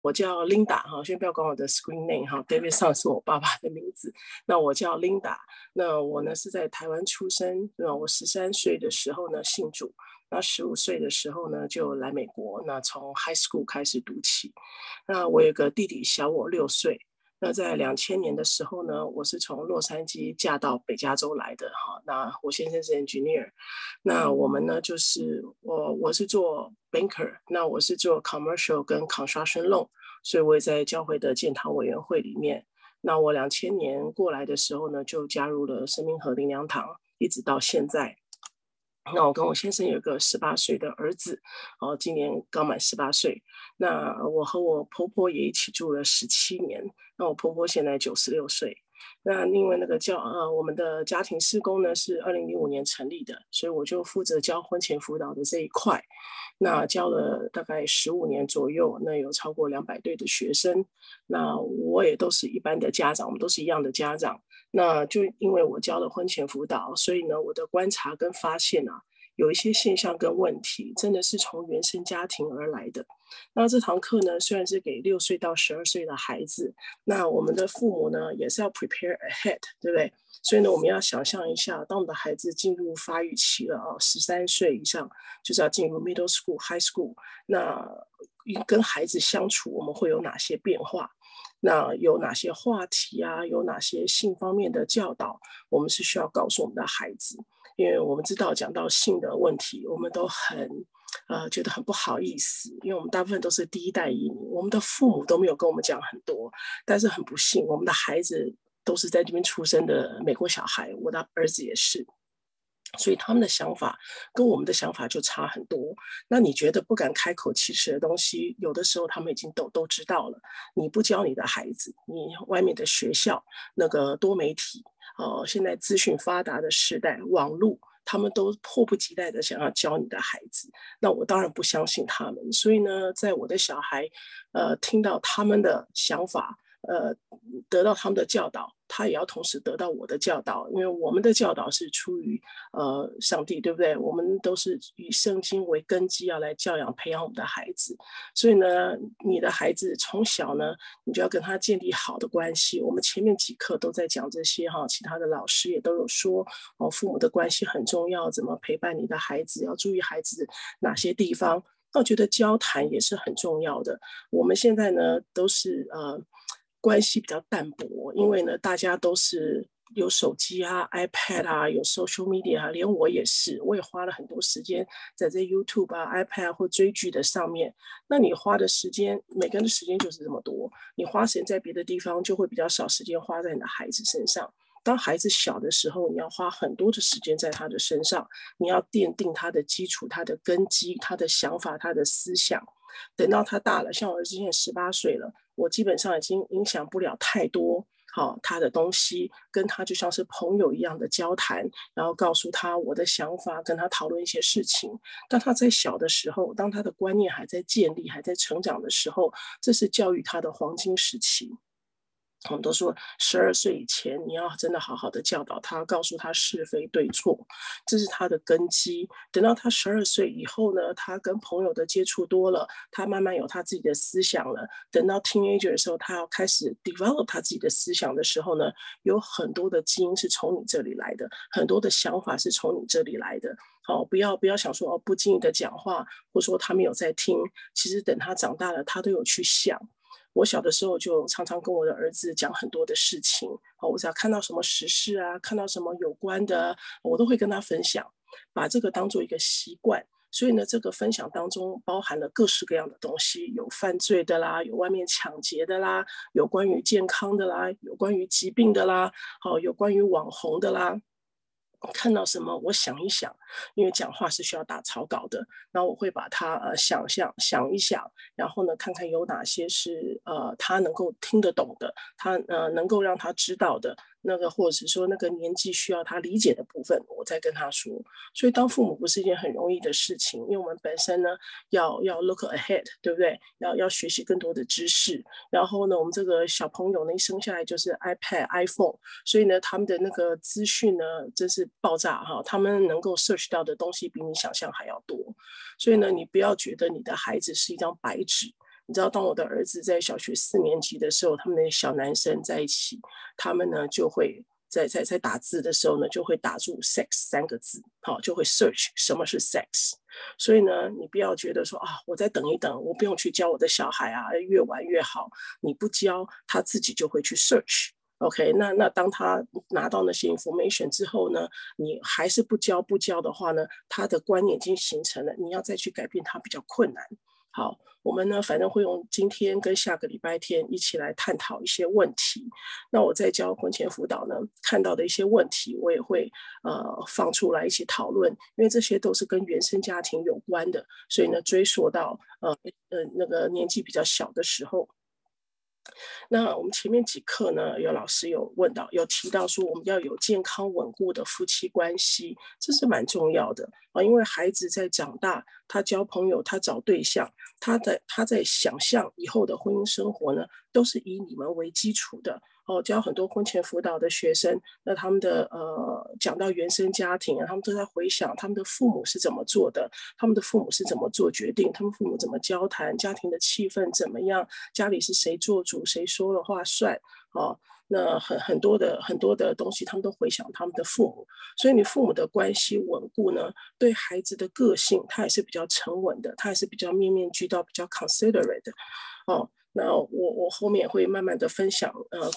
我叫 Linda 哈，先不要管我的 screen name 哈，David 上是我爸爸的名字。那我叫 Linda，那我呢是在台湾出生，那我13岁的时候呢信主，那15岁的时候呢就来美国，那从 high school 开始读起。那我有个弟弟小我6岁。那在2000年的时候呢，我是从洛杉矶嫁到北加州来的哈。那我先生是 engineer，那我们呢就是我是做 banker，那我是做 commercial 跟 construction loan，所以我也在教会的建堂委员会里面。那我2000年过来的时候呢，就加入了生命河灵粮堂，一直到现在。那我跟我先生有个18岁的儿子，今年刚满18岁。那我和我婆婆也一起住了17年，那我婆婆现在96岁。那因为我们的家庭事工呢是2005年成立的，所以我就负责教婚前辅导的这一块。那教了大概15年左右，那有超过200对的学生。那我也都是一般的家长，我们都是一样的家长。那就因为我教了婚前辅导，所以呢，我的观察跟发现啊，有一些现象跟问题，真的是从原生家庭而来的。那这堂课呢，虽然是给6岁到12岁的孩子，那我们的父母呢，也是要 prepare ahead， 对不对？所以呢，我们要想象一下，当我们的孩子进入发育期了13岁以上，就是要进入 middle school、high school， 那跟孩子相处，我们会有哪些变化？那有哪些话题啊？有哪些性方面的教导，我们是需要告诉我们的孩子？因为我们知道讲到性的问题，我们都觉得很不好意思，因为我们大部分都是第一代移民，我们的父母都没有跟我们讲很多，但是很不幸，我们的孩子都是在这边出生的美国小孩，我的儿子也是。所以他们的想法跟我们的想法就差很多。那你觉得不敢开口启齿的东西，有的时候他们已经都知道了。你不教你的孩子，你外面的学校那个多媒体，现在资讯发达的时代，网络。他们都迫不及待的想要教你的孩子，那我当然不相信他们。所以呢，在我的小孩，听到他们的想法，得到他们的教导，他也要同时得到我的教导，因为我们的教导是出于上帝，对不对？我们都是以圣经为根基，要来教养培养我们的孩子。所以呢，你的孩子从小呢，你就要跟他建立好的关系。我们前面几课都在讲这些哈，其他的老师也都有说父母的关系很重要，怎么陪伴你的孩子，要注意孩子哪些地方。那我觉得交谈也是很重要的。我们现在呢都是关系比较淡薄，因为呢大家都是有手机啊 iPad 啊，有 social media 啊，连我也是，我也花了很多时间在这 YouTube 啊 iPad 或追剧的上面。那你花的时间，每个人的时间就是这么多，你花时间在别的地方就会比较少时间花在你的孩子身上。当孩子小的时候，你要花很多的时间在他的身上，你要奠定他的基础、他的根基、他的想法、他的思想。等到他大了，像我儿子现在18岁了，我基本上已经影响不了太多他的东西，跟他就像是朋友一样的交谈，然后告诉他我的想法，跟他讨论一些事情。当他在小的时候，当他的观念还在建立、还在成长的时候，这是教育他的黄金时期。我们都说12岁以前，你要真的好好的教导他，告诉他是非对错，这是他的根基。等到他12岁以后呢，他跟朋友的接触多了，他慢慢有他自己的思想了。等到 teenager 的时候，他要开始 develop 他自己的思想的时候呢，有很多的基因是从你这里来的，很多的想法是从你这里来的。不要想说不经意的讲话，或说他没有在听，其实等他长大了，他都有去想。我小的时候就常常跟我的儿子讲很多的事情，我只要看到什么时事啊，看到什么有关的，我都会跟他分享，把这个当做一个习惯。所以呢，这个分享当中包含了各式各样的东西，有犯罪的啦，有外面抢劫的啦，有关于健康的啦，有关于疾病的啦，有关于网红的啦。看到什么我想一想，因为讲话是需要打草稿的，然后我会把它想一想，然后呢看看有哪些是他能够听得懂的，他能够让他知道的，那个或者是说那个年纪需要他理解的部分，我再跟他说。所以当父母不是一件很容易的事情，因为我们本身呢要 look ahead， 对不对？要学习更多的知识，然后呢我们这个小朋友呢一生下来就是 iPad、iPhone， 所以呢他们的那个资讯呢真是爆炸他们能够 search 到的东西比你想象还要多。所以呢你不要觉得你的孩子是一张白纸， 你知道，当我的儿子在小学4年级的时候，他们那小男生在一起，他们呢就会在打字的时候呢，就会打入 sex 3个字，好，就会 search 什么是 sex。所以呢，你不要觉得说啊，我再等一等，我不用去教我的小孩啊，越晚越好。你不教，他自己就会去 search。OK，那当他拿到那些 information 之后呢，你还是不教的话呢，他的观念已经形成了，你要再去改变他比较困难。好，我们呢，反正会用今天跟下个礼拜天一起来探讨一些问题。那我在教婚前辅导呢，看到的一些问题，我也会放出来一起讨论，因为这些都是跟原生家庭有关的，所以呢，追溯到那个年纪比较小的时候。那我们前面几课呢，有老师有问到，有提到说我们要有健康稳固的夫妻关系，这是蛮重要的啊。因为孩子在长大，他交朋友，他找对象，他在想象以后的婚姻生活呢，都是以你们为基础的。教很多婚前辅导的学生，那他们的讲到原生家庭啊，他们都在回想他们的父母是怎么做的，他们的父母是怎么做决定，他们父母怎么交谈，家庭的气氛怎么样，家里是谁做主，谁说了话算。那很多的东西，他们都回想他们的父母，所以你父母的关系稳固呢，对孩子的个性，他也是比较沉稳的，他也是比较面面俱到，比较 considerate 的。那我后面会慢慢的分享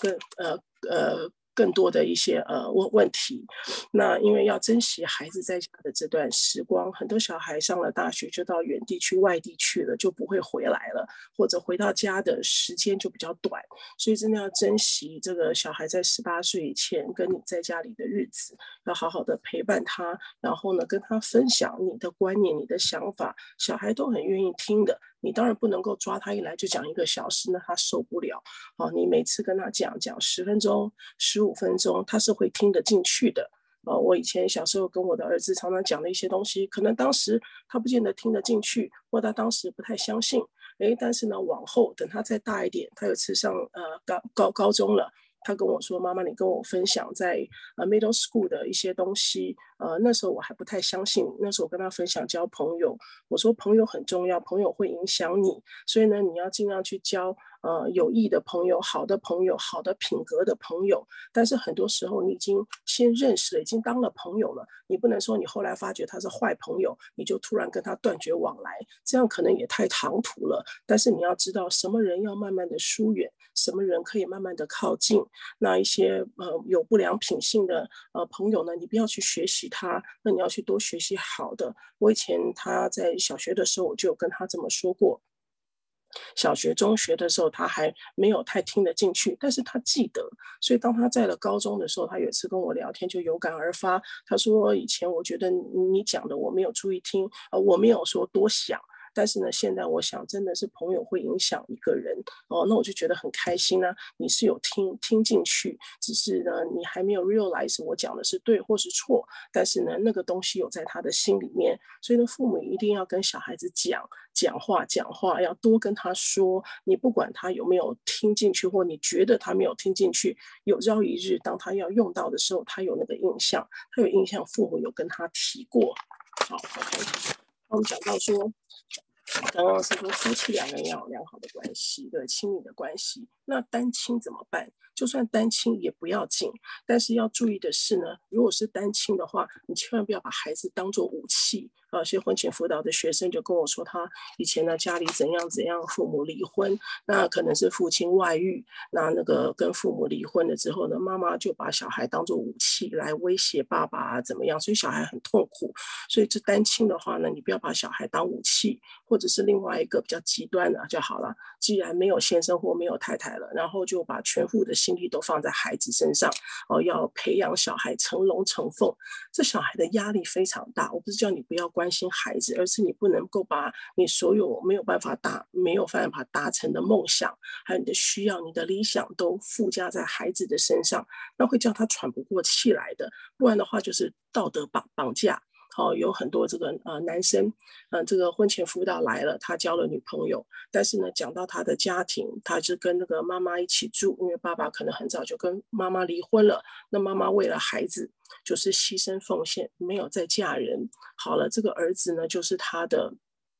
更多的一些问题。那因为要珍惜孩子在家的这段时光，很多小孩上了大学就到远地去外地去了，就不会回来了，或者回到家的时间就比较短，所以真的要珍惜这个小孩在18岁以前跟你在家里的日子，要好好的陪伴他，然后呢跟他分享你的观念、你的想法，小孩都很愿意听的。你当然不能够抓他一来就讲1个小时，那他受不了。你每次跟他讲10分钟、15分钟，他是会听得进去的。我以前小时候跟我的儿子常常讲的一些东西，可能当时他不见得听得进去，或他当时不太相信。但是呢，往后等他再大一点，他有一次上高中了，他跟我说：“妈妈，你跟我分享在middle school 的一些东西。”那时候我还不太相信，那时候我跟他分享交朋友，我说朋友很重要，朋友会影响你，所以呢，你要尽量去交有益的朋友、好的朋友、好的品格的朋友。但是很多时候你已经先认识了，已经当了朋友了，你不能说你后来发觉他是坏朋友，你就突然跟他断绝往来，这样可能也太唐突了。但是你要知道，什么人要慢慢的疏远，什么人可以慢慢的靠近。那一些有不良品性的朋友呢，你不要去学习他，那你要去多学习好的。我以前他在小学的时候，我就有跟他这么说过。小学、中学的时候，他还没有太听得进去，但是他记得。所以当他在了高中的时候，他有一次跟我聊天，就有感而发。他说：“以前我觉得你讲的我没有注意听，我没有说多想。”但是呢，现在我想，真的是朋友会影响一个人那我就觉得很开心啊。你是有听进去，只是呢，你还没有 realize 我讲的是对或是错，但是呢，那个东西有在他的心里面，所以呢，父母一定要跟小孩子讲话，要多跟他说。你不管他有没有听进去，或你觉得他没有听进去，有朝一日当他要用到的时候，他有那个印象，父母有跟他提过。好 ，OK， 我们讲到说。刚刚是说夫妻2个人要有良好的关系，对，亲密的关系。那单亲怎么办？就算单亲也不要紧，但是要注意的是呢，如果是单亲的话，你千万不要把孩子当作武器。有些婚前辅导的学生就跟我说，他以前呢家里怎样，父母离婚，那可能是父亲外遇，那个跟父母离婚了之后呢，妈妈就把小孩当作武器来威胁爸爸怎么样，所以小孩很痛苦。所以这单亲的话呢，你不要把小孩当武器，或者是另外一个比较极端的就好了。既然没有先生或没有太太了，然后就把全部的心力都放在孩子身上，要培养小孩成龙成凤，这小孩的压力非常大。我不是叫你不要关心孩子，而是你不能够把你所有没有办法达成的梦想，还有你的需要、你的理想都附加在孩子的身上，那会叫他喘不过气来的。不然的话就是道德绑架。有很多这个男生，这个婚前辅导来了，他交了女朋友，但是呢，讲到他的家庭，他就跟那个妈妈一起住，因为爸爸可能很早就跟妈妈离婚了，那妈妈为了孩子就是牺牲奉献，没有再嫁人。好了，这个儿子呢，就是他的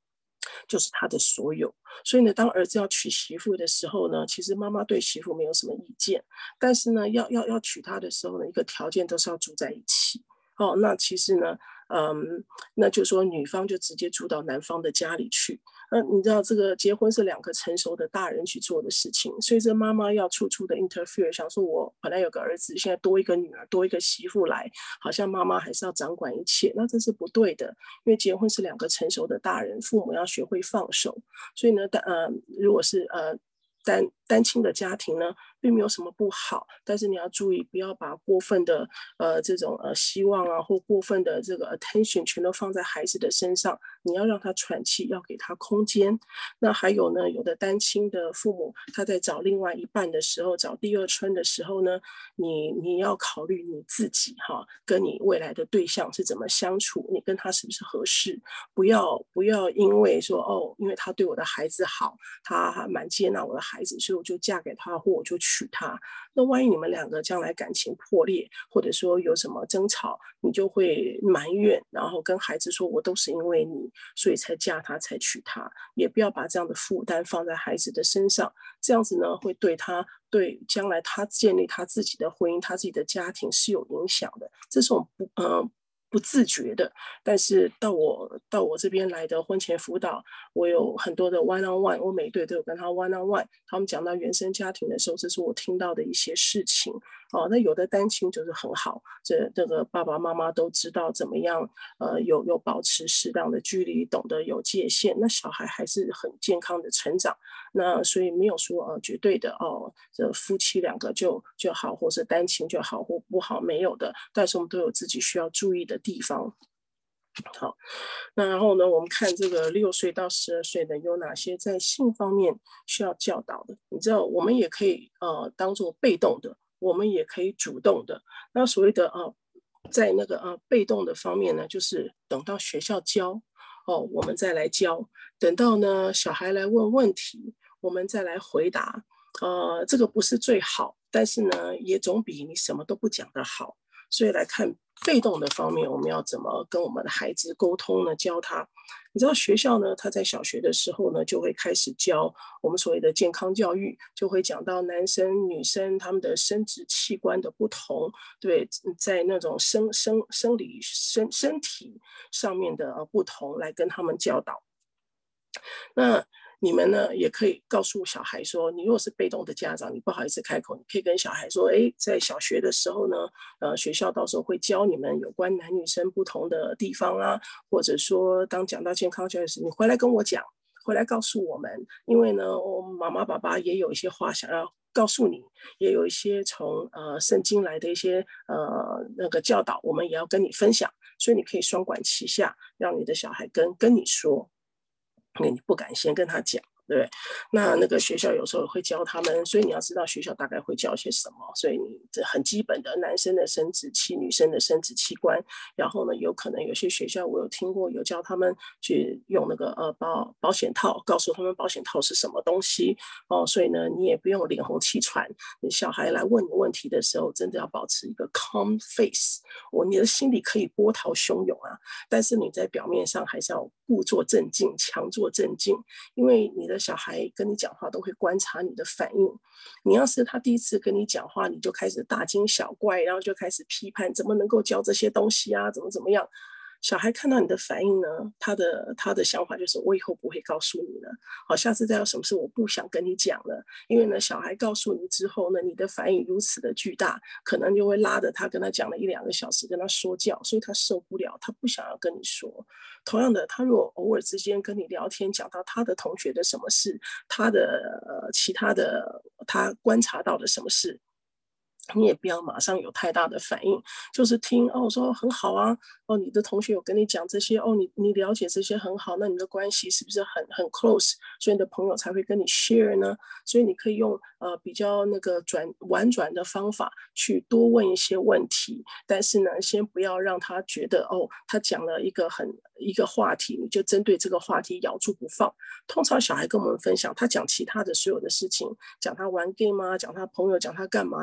就是他的所有。所以呢，当儿子要娶媳妇的时候呢，其实妈妈对媳妇没有什么意见，但是呢，要娶她的时候呢，一个条件都是要住在一起。那其实呢，那就说女方就直接住到男方的家里去。你知道这个结婚是两个成熟的大人去做的事情，所以这妈妈要处处的 interfere， 想说我本来有个儿子，现在多一个女儿，多一个媳妇来，好像妈妈还是要掌管一切，那这是不对的。因为结婚是两个成熟的大人，父母要学会放手。所以呢，如果是单亲的家庭呢，并没有什么不好，但是你要注意，不要把过分的这种希望啊，或过分的这个 attention 全都放在孩子的身上。你要让他喘气，要给他空间。那还有呢，有的单亲的父母，他在找另外一半的时候，找第二春的时候呢，你要考虑你自己跟你未来的对象是怎么相处，你跟他是不是合适？不要因为说因为他对我的孩子好，他还蛮接纳我的孩子，所以我就嫁给他，或我就娶他。那万一你们两个将来感情破裂，或者说有什么争吵，你就会埋怨，然后跟孩子说我都是因为你，所以才嫁他，才娶他。也不要把这样的负担放在孩子的身上，这样子呢，会对将来他建立他自己的婚姻，他自己的家庭是有影响的。这是我们不自觉的。但是到我这边来的婚前辅导，我有很多的 one on one， 我每一对都有跟他 one on one。他们讲到原生家庭的时候，这是我听到的一些事情。那有的单亲就是很好，这个爸爸妈妈都知道怎么样，有保持适当的距离，懂得有界限，那小孩还是很健康的成长。那所以没有说绝对的这夫妻两个就好，或是单亲就好或不好，没有的。但是我们都有自己需要注意的地方。好，那然后呢，我们看这个6岁到12岁的有哪些在性方面需要教导的？你知道，我们也可以当做被动的，我们也可以主动的。那所谓的在那个被动的方面呢，就是等到学校教我们再来教；等到呢小孩来问问题，我们再来回答。这个不是最好，但是呢，也总比你什么都不讲的好。所以来看被动的方面，我们要怎么跟我们的孩子沟通呢？教他，你知道学校呢，他在小学的时候呢，就会开始教我们所谓的健康教育，就会讲到男生女生他们的生殖器官的不同，对，在那种生理身体上面的不同，来跟他们教导。那你们呢，也可以告诉小孩说，你如果是被动的家长，你不好意思开口，你可以跟小孩说，在小学的时候呢，学校到时候会教你们有关男女生不同的地方啊，或者说当讲到健康教育时，你回来跟我讲，回来告诉我们，因为呢，我妈妈爸爸也有一些话想要告诉你，也有一些从圣经来的一些那个教导，我们也要跟你分享，所以你可以双管齐下，让你的小孩跟你说。你不敢先跟他讲，对不对？那个学校有时候会教他们，所以你要知道学校大概会教些什么。所以你这很基本的男生的生殖器、女生的生殖器官，然后呢，有可能有些学校我有听过有教他们去用那个保险套，告诉他们保险套是什么东西所以呢，你也不用脸红气喘。你小孩来问你问题的时候，真的要保持一个 calm face。你的心里可以波涛汹涌啊，但是你在表面上还是要故作镇静，强作镇静，因为你的小孩跟你讲话都会观察你的反应。你要是他第一次跟你讲话，你就开始大惊小怪，然后就开始批判，怎么能够教这些东西啊？怎么样？小孩看到你的反应呢，他的想法就是我以后不会告诉你了。好，下次再有什么事我不想跟你讲了，因为呢，小孩告诉你之后呢，你的反应如此的巨大，可能就会拉着他跟他讲了1-2个小时，跟他说教，所以他受不了，他不想要跟你说。同样的，他如果偶尔之间跟你聊天，讲到他的同学的什么事，他的其他的他观察到的什么事，你也不要马上有太大的反应，就是听我说很好啊，你的同学有跟你讲这些你了解这些很好，那你的关系是不是很 close， 所以你的朋友才会跟你 share 呢？所以你可以用比较那个婉转的方法去多问一些问题，但是呢，先不要让他觉得他讲了一个话题，你就针对这个话题咬住不放。通常小孩跟我们分享，他讲其他的所有的事情，讲他玩 game 啊，讲他朋友，讲他干嘛，你好像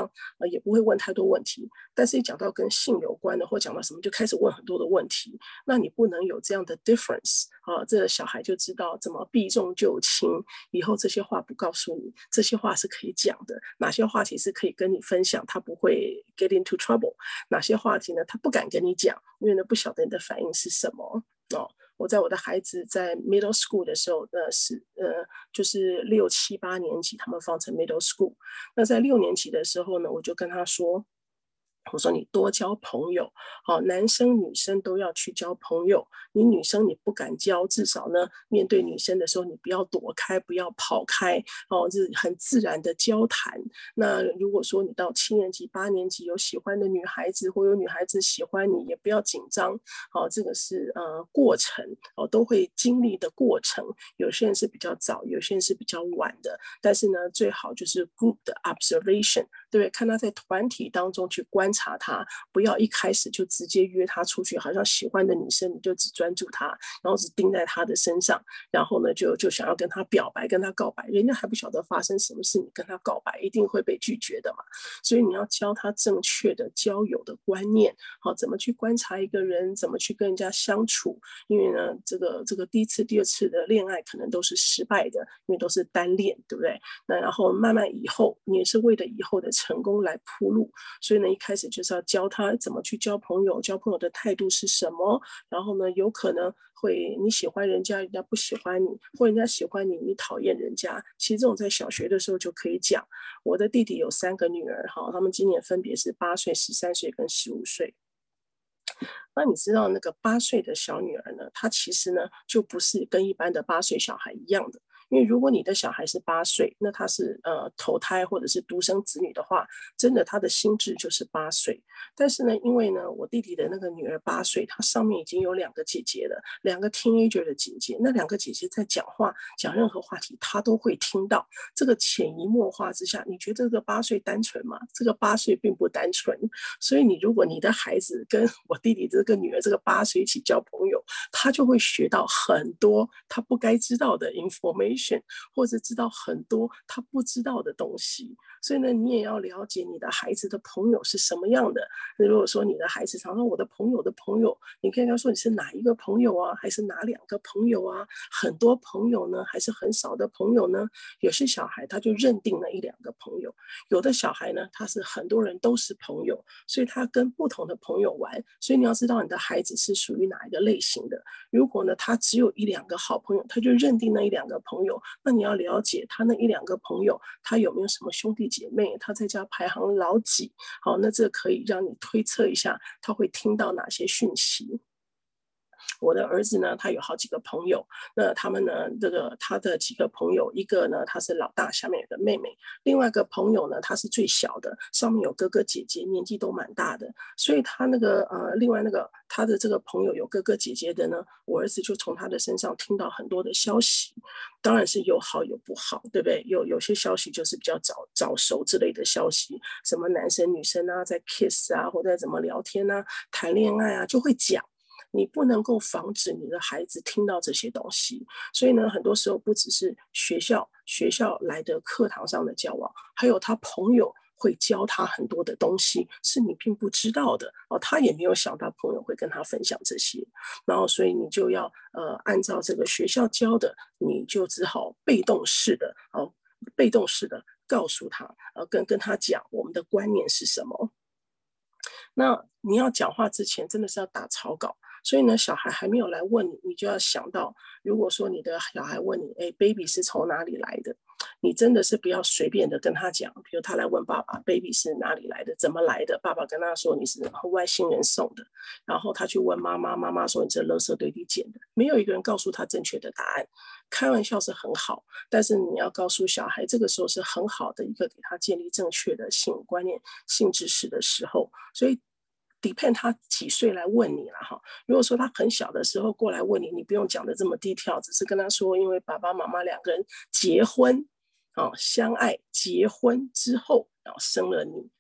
上也不会问太多问题，但是一讲到跟性有关的或讲到什么就开始问很多的问题，那你不能有这样的 difference 这个小孩就知道怎么避重就轻，以后这些话不告诉你，这些话是可以讲的，哪些话题是可以跟你分享，他不会 get into trouble， 哪些话题呢他不敢跟你讲，因为呢不晓得你的反应是什么我在我的孩子在 middle school 的时候，就是6、7、8年级，他们放成 middle school。那在6年级的时候呢，我就跟他说，我说你多交朋友，男生女生都要去交朋友。你女生你不敢交，至少呢面对女生的时候，你不要躲开，不要跑开，是很自然的交谈。那如果说你到7年级、8年级有喜欢的女孩子，或有女孩子喜欢你，也不要紧张，这个是过程，都会经历的过程。有些人是比较早，有些人是比较晚的，但是呢，最好就是 group 的 observation， 对不对？看他在团体当中去观察他，不要一开始就直接约他出去，好像喜欢的女生你就只专注他，然后只盯在他的身上，然后呢就想要跟他表白，跟他告白，人家还不晓得发生什么事，你跟他告白一定会被拒绝的嘛。所以你要教他正确的交友的观念，怎么去观察一个人，怎么去跟人家相处。因为呢，这个第一次、第二次的恋爱可能都是失败的，因为都是单恋，对不对？那然后慢慢以后，你也是为了以后的成功来铺路，所以呢，一开始就是要教他怎么去交朋友，交朋友的态度是什么。然后呢，有可能会你喜欢人家，人家不喜欢你，或人家喜欢你，你讨厌人家。其实这种在小学的时候就可以讲。我的弟弟有3个女儿，他们今年分别是8岁、13岁跟15岁。那你知道那个8岁的小女儿呢，她其实呢就不是跟一般的8岁小孩一样的。因为如果你的小孩是8岁，那他是投胎或者是独生子女的话，真的他的心智就是8岁。但是呢，因为呢我弟弟的那个女儿8岁，她上面已经有2个姐姐了，2个 teenager 的姐姐，那2个姐姐在讲话，讲任何话题，她都会听到。这个潜移默化之下，你觉得这个8岁单纯吗？这个8岁并不单纯。所以如果你的孩子跟我弟弟这个女儿这个8岁一起交朋友，他就会学到很多他不该知道的 information， 或者知道很多他不知道的东西。所以呢，你也要了解你的孩子的朋友是什么样的。如果说你的孩子常说我的朋友的朋友，你可以跟他说你是哪一个朋友啊，还是哪2个朋友啊，很多朋友呢，还是很少的朋友呢？有些小孩他就认定了1、2个朋友，有的小孩呢，他是很多人都是朋友，所以他跟不同的朋友玩。所以你要知道你的孩子是属于哪一个类型的。如果呢他只有1、2个好朋友，他就认定那1、2个朋友，那你要了解他那1、2个朋友他有没有什么兄弟姐妹，他在家排行老几。好，那这可以让你推测一下他会听到哪些讯息。我的儿子呢，他有好几个朋友，那他们呢，他的几个朋友，一个呢他是老大，下面有个妹妹，另外一个朋友呢他是最小的，上面有哥哥姐姐，年纪都蛮大的，所以他另外他的这个朋友有哥哥姐姐的呢，我儿子就从他的身上听到很多的消息，当然是有好有不好，对不对？有些消息就是比较早熟之类的消息，什么男生女生啊在 kiss 啊，或者怎么聊天啊，谈恋爱啊，就会讲。你不能够防止你的孩子听到这些东西，所以呢，很多时候不只是学校来的课堂上的交往，还有他朋友会教他很多的东西是你并不知道的他也没有想到朋友会跟他分享这些，然后所以你就要按照这个学校教的，你就只好被动式的告诉他跟他讲我们的观念是什么。那你要讲话之前真的是要打草稿，所以呢，小孩还没有来问你，你就要想到，如果说你的小孩问你，baby 是从哪里来的，你真的是不要随便的跟他讲，比如他来问爸爸 baby 是哪里来的，怎么来的，爸爸跟他说你是外星人送的，然后他去问妈妈，妈妈说你这垃圾堆里捡的，没有一个人告诉他正确的答案。开玩笑是很好，但是你要告诉小孩，这个时候是很好的一个给他建立正确的性观念、性知识的时候。所以 depend 他几岁来问你了哈。如果说他很小的时候过来问你，你不用讲的这么低调，只是跟他说，因为爸爸妈妈2个人结婚相爱结婚之后，然后生了你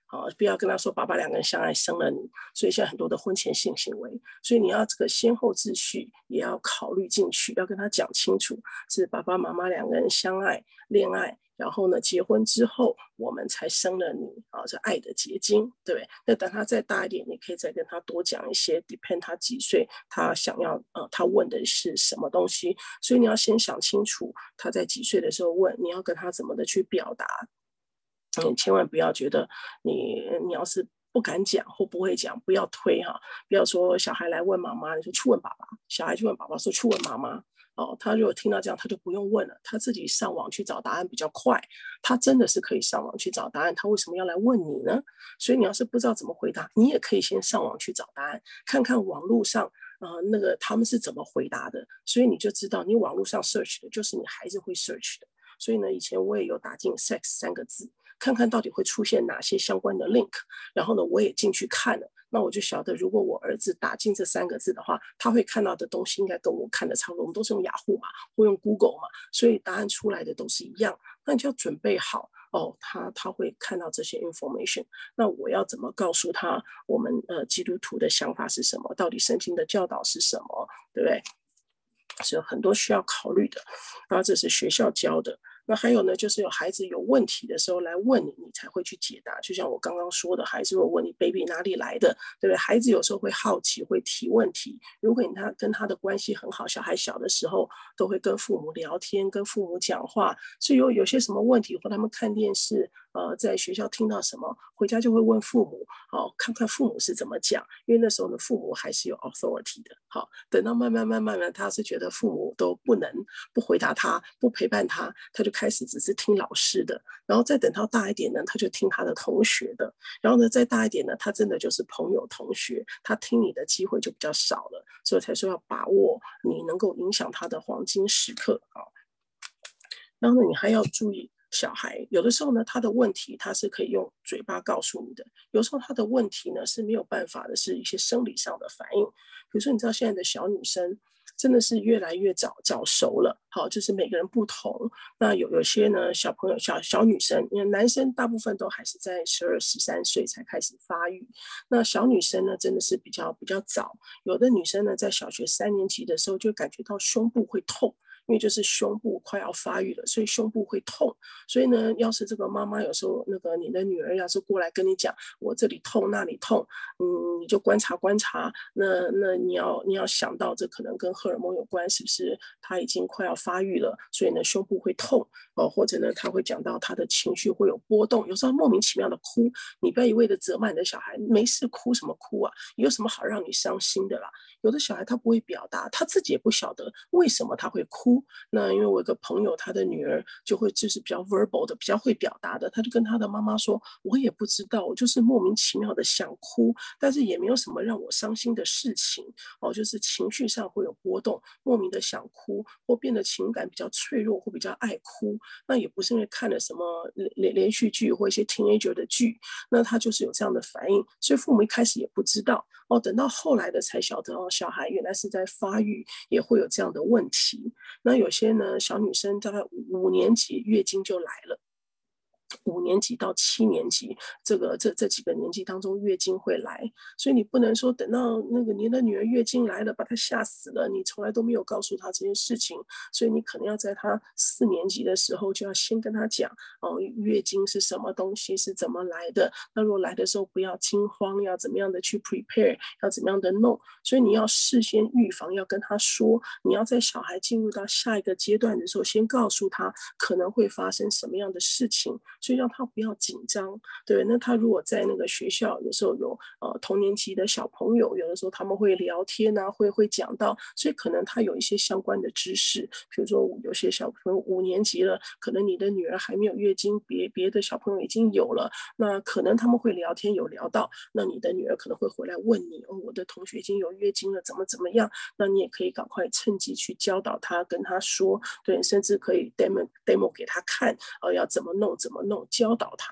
不要跟他说爸爸两个人相爱生了你，所以现在很多的婚前性行为，所以你要这个先后秩序也要考虑进去，要跟他讲清楚，是爸爸妈妈两个人相爱恋爱，然后呢结婚之后我们才生了你是爱的结晶，对不对？那等他再大一点，你可以再跟他多讲一些 depend 他几岁，他想要他问的是什么东西，所以你要先想清楚他在几岁的时候问，你要跟他怎么的去表达。千万不要觉得你要是不敢讲或不会讲，不要推不要说小孩来问妈妈，你说去问爸爸，小孩就问爸爸说去问妈妈。他如果听到这样，他就不用问了，他自己上网去找答案比较快，他真的是可以上网去找答案，他为什么要来问你呢？所以你要是不知道怎么回答，你也可以先上网去找答案，看看网络上那个他们是怎么回答的，所以你就知道你网络上 search 的就是你孩子会 search 的。所以呢，以前我也有打进 sex 3个字，看看到底会出现哪些相关的 link， 然后呢，我也进去看了，那我就晓得，如果我儿子打进这3个字的话，他会看到的东西应该跟我看的差不多。我们都是用雅虎嘛，或用 Google 嘛，所以答案出来的都是一样。那你就要准备好他会看到这些 information。那我要怎么告诉他我们基督徒的想法是什么？到底圣经的教导是什么？对不对？是有很多需要考虑的，然后这是学校教的。那还有呢，就是有孩子有问题的时候来问你，你才会去解答。就像我刚刚说的，孩子会问你 baby 哪里来的，对不对？孩子有时候会好奇，会提问题。如果他跟他的关系很好，小孩小的时候都会跟父母聊天，跟父母讲话，所以有些什么问题，或他们看电视，在学校听到什么，回家就会问父母，看看父母是怎么讲，因为那时候呢，父母还是有 authority 的。等到慢慢，他是觉得父母都不回答他，不陪伴他，他就开始只是听老师的，然后再等到大一点呢，他就听他的同学的，然后呢，再大一点呢，他真的就是朋友同学，他听你的机会就比较少了，所以才说要把握你能够影响他的黄金时刻。然后呢，你还要注意小孩有的时候呢，他的问题他是可以用嘴巴告诉你的，有时候他的问题呢是没有办法的，是一些生理上的反应。比如说，你知道现在的小女生真的是越来越早熟了，就是每个人不同。那有些呢，小朋友小女生，因为男生大部分都还是在12、13岁才开始发育，那小女生呢，真的是比较早。有的女生呢，在小学3年级的时候就感觉到胸部会痛。因为就是胸部快要发育了，所以胸部会痛。所以呢，要是这个妈妈有时候那个你的女儿要是过来跟你讲，我这里痛那里痛，你就观察。那你要想到这可能跟荷尔蒙有关，是不是她已经快要发育了，所以呢胸部会痛或者呢她会讲到她的情绪会有波动，有时候莫名其妙的哭。你不要一味的责骂你的小孩，没事哭什么哭啊？有什么好让你伤心的啦？有的小孩他不会表达，他自己也不晓得为什么他会哭。那因为我有个朋友，他的女儿就是比较 verbal 的，比较会表达的，他就跟他的妈妈说，我也不知道，我就是莫名其妙的想哭，但是也没有什么让我伤心的事情就是情绪上会有波动，莫名的想哭，或变得情感比较脆弱，或比较爱哭。那也不是因为看了什么连续剧或一些 teenager 的剧，那他就是有这样的反应，所以父母一开始也不知道等到后来的才晓得小孩原来是在发育，也会有这样的问题。那有些呢，小女生大概5年级月经就来了。5年级到7年级，这几个年纪当中，月经会来，所以你不能说等到那个你的女儿月经来了，把她吓死了，你从来都没有告诉她这件事情，所以你可能要在她4年级的时候就要先跟她讲月经是什么东西，是怎么来的。那如果来的时候不要惊慌，要怎么样的去 prepare， 要怎么样的弄，所以你要事先预防，要跟她说，你要在小孩进入到下一个阶段的时候，先告诉他可能会发生什么样的事情。所以让他不要紧张，对。那他如果在那个学校，有时候有同年级的小朋友，有的时候他们会聊天啊，会讲到，所以可能他有一些相关的知识，比如说有些小朋友5年级了，可能你的女儿还没有月经，别的小朋友已经有了，那可能他们会聊天，有聊到，那你的女儿可能会回来问你我的同学已经有月经了，怎么样？那你也可以赶快趁机去教导他，跟他说，对，甚至可以 demo 给他看要怎么弄，教导他。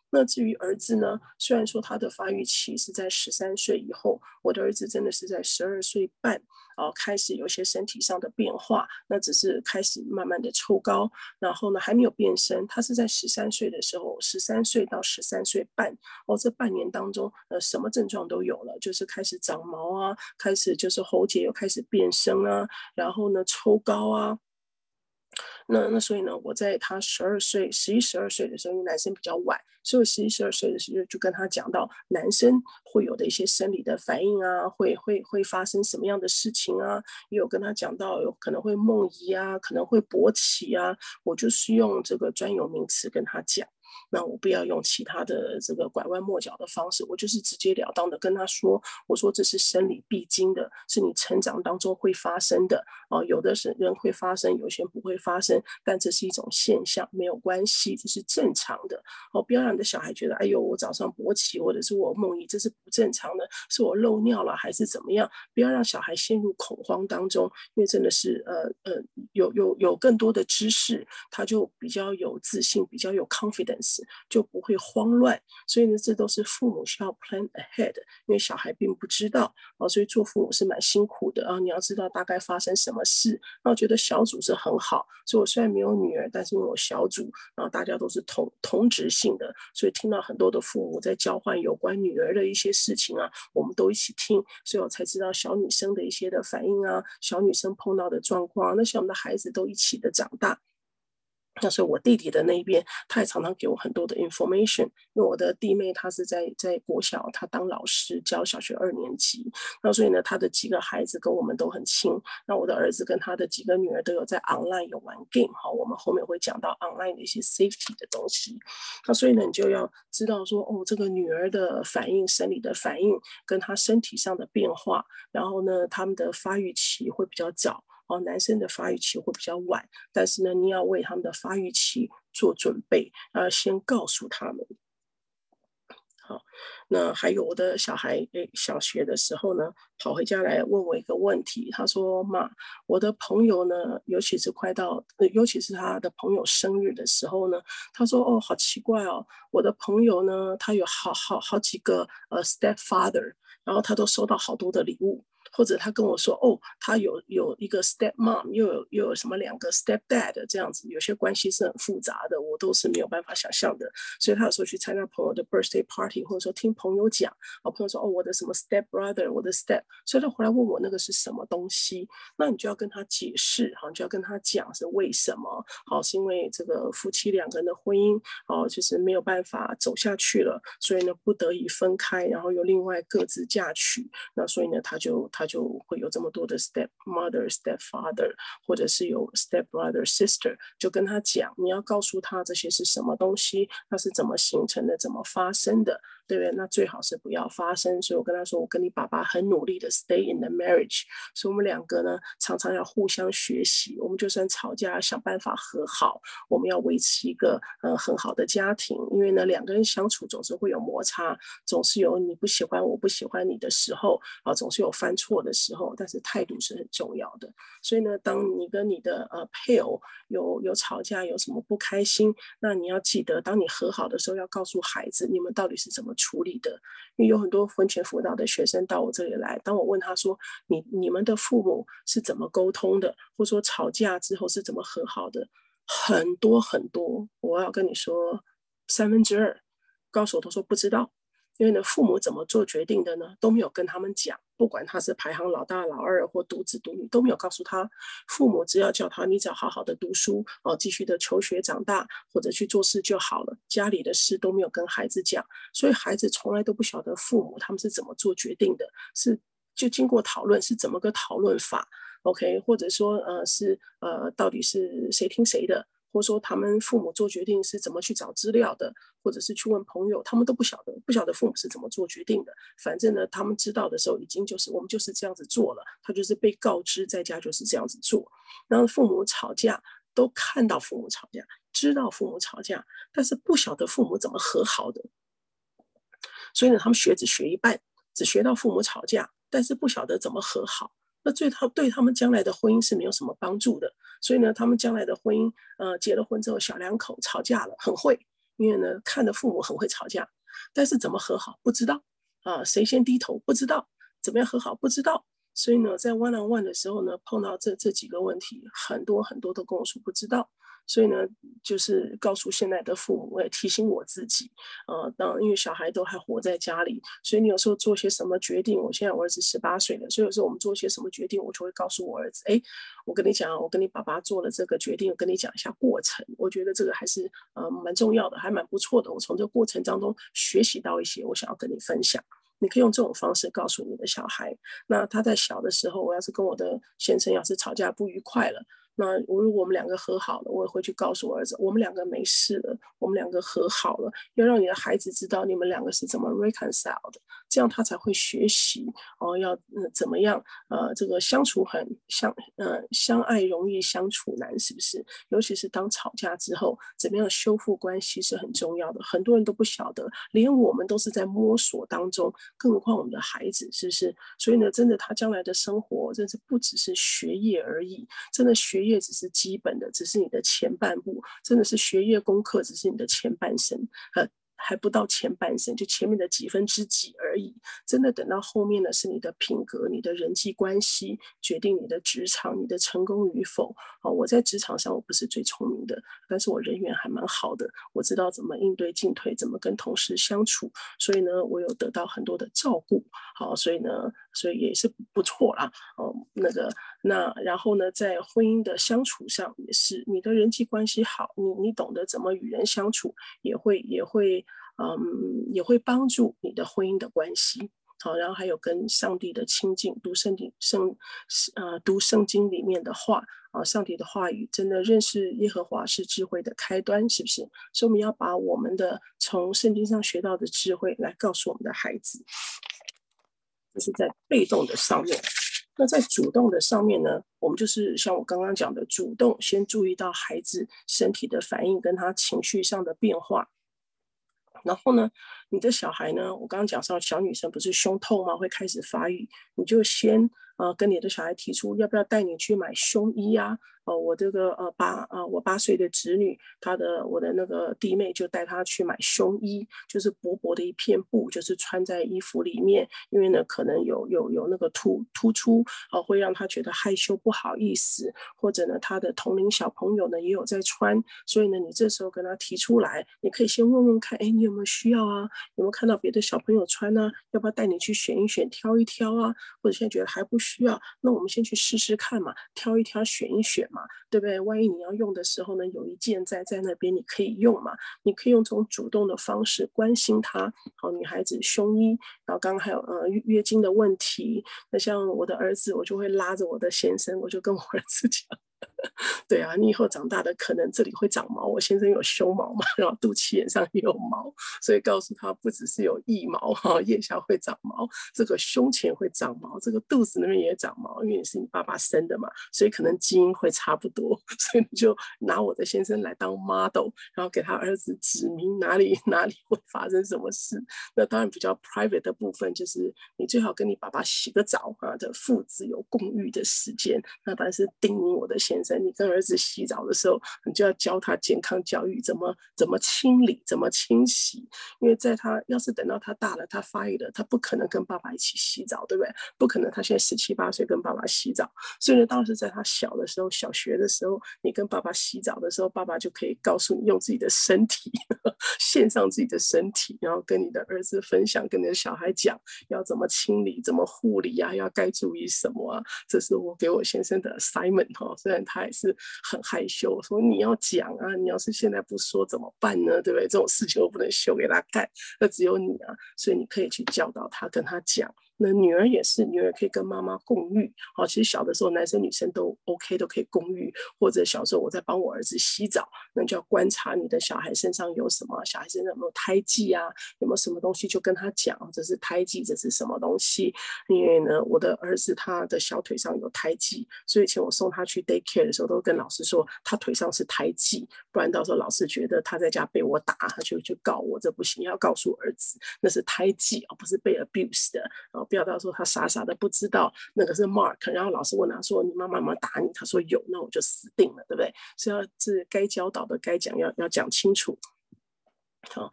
那至于儿子呢，虽然说他的发育期是在13岁以后，我的儿子真的是在12岁半开始有些身体上的变化，那只是开始慢慢的抽高，然后呢还没有变身，他是在13岁的时候，13岁到13岁半这半年当中什么症状都有了，就是开始长毛啊，开始就是喉结又开始变深啊，然后呢抽高啊，那所以呢，我在他12岁、11、12岁的时候，因为男生比较晚，所以11、12岁的时候就跟他讲到男生会有的一些生理的反应啊，会发生什么样的事情啊，也有跟他讲到有可能会梦遗啊，可能会勃起啊，我就是用这个专有名词跟他讲。那我不要用其他的这个拐弯抹角的方式，我就是直截了当的跟他说，我说这是生理必经的，是你成长当中会发生的有的是人会发生，有些人不会发生，但这是一种现象，没有关系，这是正常的不要让你的小孩觉得，哎呦，我早上勃起或者是我梦遗，这是不正常的，是我漏尿了还是怎么样？不要让小孩陷入恐慌当中，因为真的是有更多的知识，他就比较有自信，比较有 confidence，就不会慌乱。所以呢，这都是父母需要 plan ahead，因为小孩并不知道所以做父母是蛮辛苦的你要知道大概发生什么事。那我觉得小组是很好，所以我虽然没有女儿，但是因为我小组大家都是同质性的，所以听到很多的父母在交换有关女儿的一些事情我们都一起听，所以我才知道小女生的一些的反应小女生碰到的状况那些我们的孩子都一起的长大。那时候我弟弟的那一边，他也常常给我很多的 information，因为我的弟妹她是在国小，她当老师教小学2年级，那所以呢，他的几个孩子跟我们都很亲。那我的儿子跟他的几个女儿都有在 online 有玩 game， 我们后面会讲到 online 的一些 safety 的东西。那所以呢，你就要知道说，这个女儿的反应、生理的反应，跟她身体上的变化，然后呢，他们的发育期会比较早。男生的发育期会比较晚，但是呢，你要为他们的发育期做准备，先告诉他们。好，那还有我的小孩，小学的时候呢，跑回家来问我一个问题，他说：“妈，我的朋友呢，尤其是尤其是他的朋友生日的时候呢，他说哦，好奇怪哦，我的朋友呢，他有好几个stepfather，然后他都收到好多的礼物。”或者他跟我说，他有一个 step mom，又有什么2个 step dad 这样子，有些关系是很复杂的，我都是没有办法想象的。所以他有时候去参加朋友的 birthday party， 或者说听朋友讲，朋友说我的什么 step brother， 我的 step， 所以他回来问我那个是什么东西，那你就要跟他解释，你就要跟他讲是为什么，是因为这个夫妻2个人的婚姻就是没有办法走下去了，所以呢不得已分开，然后又另外各自嫁娶，那所以呢他就会有这么多的 step mother、step father， 或者是有 step brother、sister， 就跟他讲，你要告诉他这些是什么东西，它是怎么形成的，怎么发生的，对不对？那最好是不要发生。所以我跟他说，我跟你爸爸很努力的 stay in the marriage， 所以我们2个呢常常要互相学习，我们就算吵架想办法和好，我们要维持一个很好的家庭，因为呢2个人相处总是会有摩擦，总是有你不喜欢我不喜欢你的时候总是有犯错的时候，但是态度是很重要的。所以呢，当你跟你的配偶有吵架，有什么不开心，那你要记得，当你和好的时候，要告诉孩子你们到底是怎么处理的。因为有很多婚前辅导的学生到我这里来，当我问他说你们的父母是怎么沟通的，或者说吵架之后是怎么和好的，很多很多，我要跟你说2/3告诉我都说不知道。因为呢，父母怎么做决定的呢，都没有跟他们讲，不管他是排行老大、老二或独子独女，都没有告诉他。父母只要叫他，你只要好好的读书继续的求学长大，或者去做事就好了，家里的事都没有跟孩子讲，所以孩子从来都不晓得父母他们是怎么做决定的，是就经过讨论是怎么个讨论法 ，OK， 或者说是到底是谁听谁的。或者说他们父母做决定是怎么去找资料的，或者是去问朋友，他们都不晓得父母是怎么做决定的。反正呢，他们知道的时候已经就是我们就是这样子做了，他就是被告知在家就是这样子做。然后父母吵架都看到父母吵架，知道父母吵架，但是不晓得父母怎么和好的。所以呢，他们只学一半，只学到父母吵架，但是不晓得怎么和好。那对他们将来的婚姻是没有什么帮助的。所以呢，他们将来的婚姻，结了婚之后，小两口吵架了，很会， 因为呢，看着父母很会吵架，但是怎么和好不知道啊，谁先低头不知道，怎么样和好不知道。所以呢，在 one on one 的时候呢，碰到这几个问题，很多都跟我说不知道。所以呢，就是告诉现在的父母，我也提醒我自己，因为小孩都还活在家里，所以你有时候做些什么决定，我现在我儿子18岁了，所以有时候我们做些什么决定，我就会告诉我儿子，哎，我跟你讲，我跟你爸爸做了这个决定，我跟你讲一下过程，我觉得这个还是蛮重要的，还蛮不错的，我从这个过程当中学习到一些，我想要跟你分享。你可以用这种方式告诉你的小孩。那他在小的时候，我要是跟我的先生要是吵架不愉快了，那如果我们两个和好了，我也会去告诉我儿子，我们两个没事了，我们两个和好了，要让你的孩子知道你们两个是怎么 reconcile 的，这样他才会学习要怎么样这个相处相爱容易相处难，是不是？尤其是当吵架之后，怎么样修复关系是很重要的，很多人都不晓得，连我们都是在摸索当中，更何况我们的孩子，是不是？所以呢，真的他将来的生活，真是不只是学业而已，真的学业只是基本的，只是你的前半部，真的是学业功课只是你的前半生，还不到前半生，就前面的几分之几而已。真的等到后面呢，是你的品格、你的人际关系决定你的职场、你的成功与否。我在职场上我不是最聪明的，但是我人缘还蛮好的，我知道怎么应对进退，怎么跟同事相处，所以呢，我有得到很多的照顾。好，所以也是不错啦。然后呢，在婚姻的相处上也是，你的人际关系好，你懂得怎么与人相处，也会帮助你的婚姻的关系。好，然后还有跟上帝的亲近，读圣经里面的话上帝的话语，真的认识耶和华是智慧的开端，是不是？所以我们要把我们的从圣经上学到的智慧来告诉我们的孩子。这是在被动的上面。那在主动的上面呢，我们就是像我刚刚讲的，主动先注意到孩子身体的反应跟他情绪上的变化。然后呢，你的小孩呢，我刚刚讲到小女生不是胸痛吗？会开始发育，你就先跟你的小孩提出要不要带你去买胸衣啊？我这个我8岁的侄女，我的那个弟妹就带她去买胸衣，就是薄薄的一片布，就是穿在衣服里面，因为呢可能有那个突出会让她觉得害羞不好意思，或者呢她的同龄小朋友呢也有在穿，所以呢你这时候跟她提出来，你可以先问问看，哎，你有没有需要啊？有没有看到别的小朋友穿呢？要不要带你去选一选、挑一挑啊？或者现在觉得还不需要，那我们先去试试看嘛，挑一挑、选一选嘛，对不对？万一你要用的时候呢，有一件在那边你可以用嘛，你可以用这种主动的方式关心她。好，女孩子胸衣，然后刚刚还有月经的问题，那像我的儿子，我就会拉着我的先生，我就跟我儿子讲。对啊，你以后长大的可能这里会长毛，我先生有胸毛嘛，然后肚脐眼上也有毛，所以告诉他不只是有腋毛腋下会长毛，这个胸前会长毛，这个肚子那边也长毛，因为是你爸爸生的嘛，所以可能基因会差不多，所以你就拿我的先生来当 model， 然后给他儿子指明哪里会发生什么事。那当然比较 private 的部分就是你最好跟你爸爸洗个澡的父子有共浴的时间，那当然是叮咛我的先生，你跟儿子洗澡的时候，你就要教他健康教育，怎么清理，怎么清洗。因为在他要是等到他大了，他发育了，他不可能跟爸爸一起洗澡，对不对？不可能，他现在17、8岁跟爸爸洗澡。所以呢，当时在他小的时候，小学的时候，你跟爸爸洗澡的时候，爸爸就可以告诉你用自己的身体献上自己的身体，然后跟你的儿子分享，跟你的小孩讲要怎么清理，怎么护理啊，要该注意什么啊。这是我给我先生的 assignment 虽然他也是很害羞，我说你要讲啊，你要是现在不说怎么办呢？对不对？这种事情我不能秀给他看，那只有你啊，所以你可以去教导他，跟他讲。那女儿也是，女儿可以跟妈妈共浴。其实小的时候男生女生都 OK， 都可以共浴。或者小时候我在帮我儿子洗澡，那就要观察你的小孩身上有什么，小孩身上有没有胎记啊，有没有什么东西就跟他讲，这是胎记，这是什么东西。因为呢，我的儿子他的小腿上有胎记，所以以前我送他去 daycare 的时候，都跟老师说他腿上是胎记，不然到时候老师觉得他在家被我打，他就告我，这不行，要告诉儿子那是胎记，不是被 abuse 的。不要到时候他傻傻的不知道那个是 mark， 然后老师问他说你妈妈有没有打你，他说有，那我就死定了，对不对？所以是该教导的该讲要讲清楚。 好，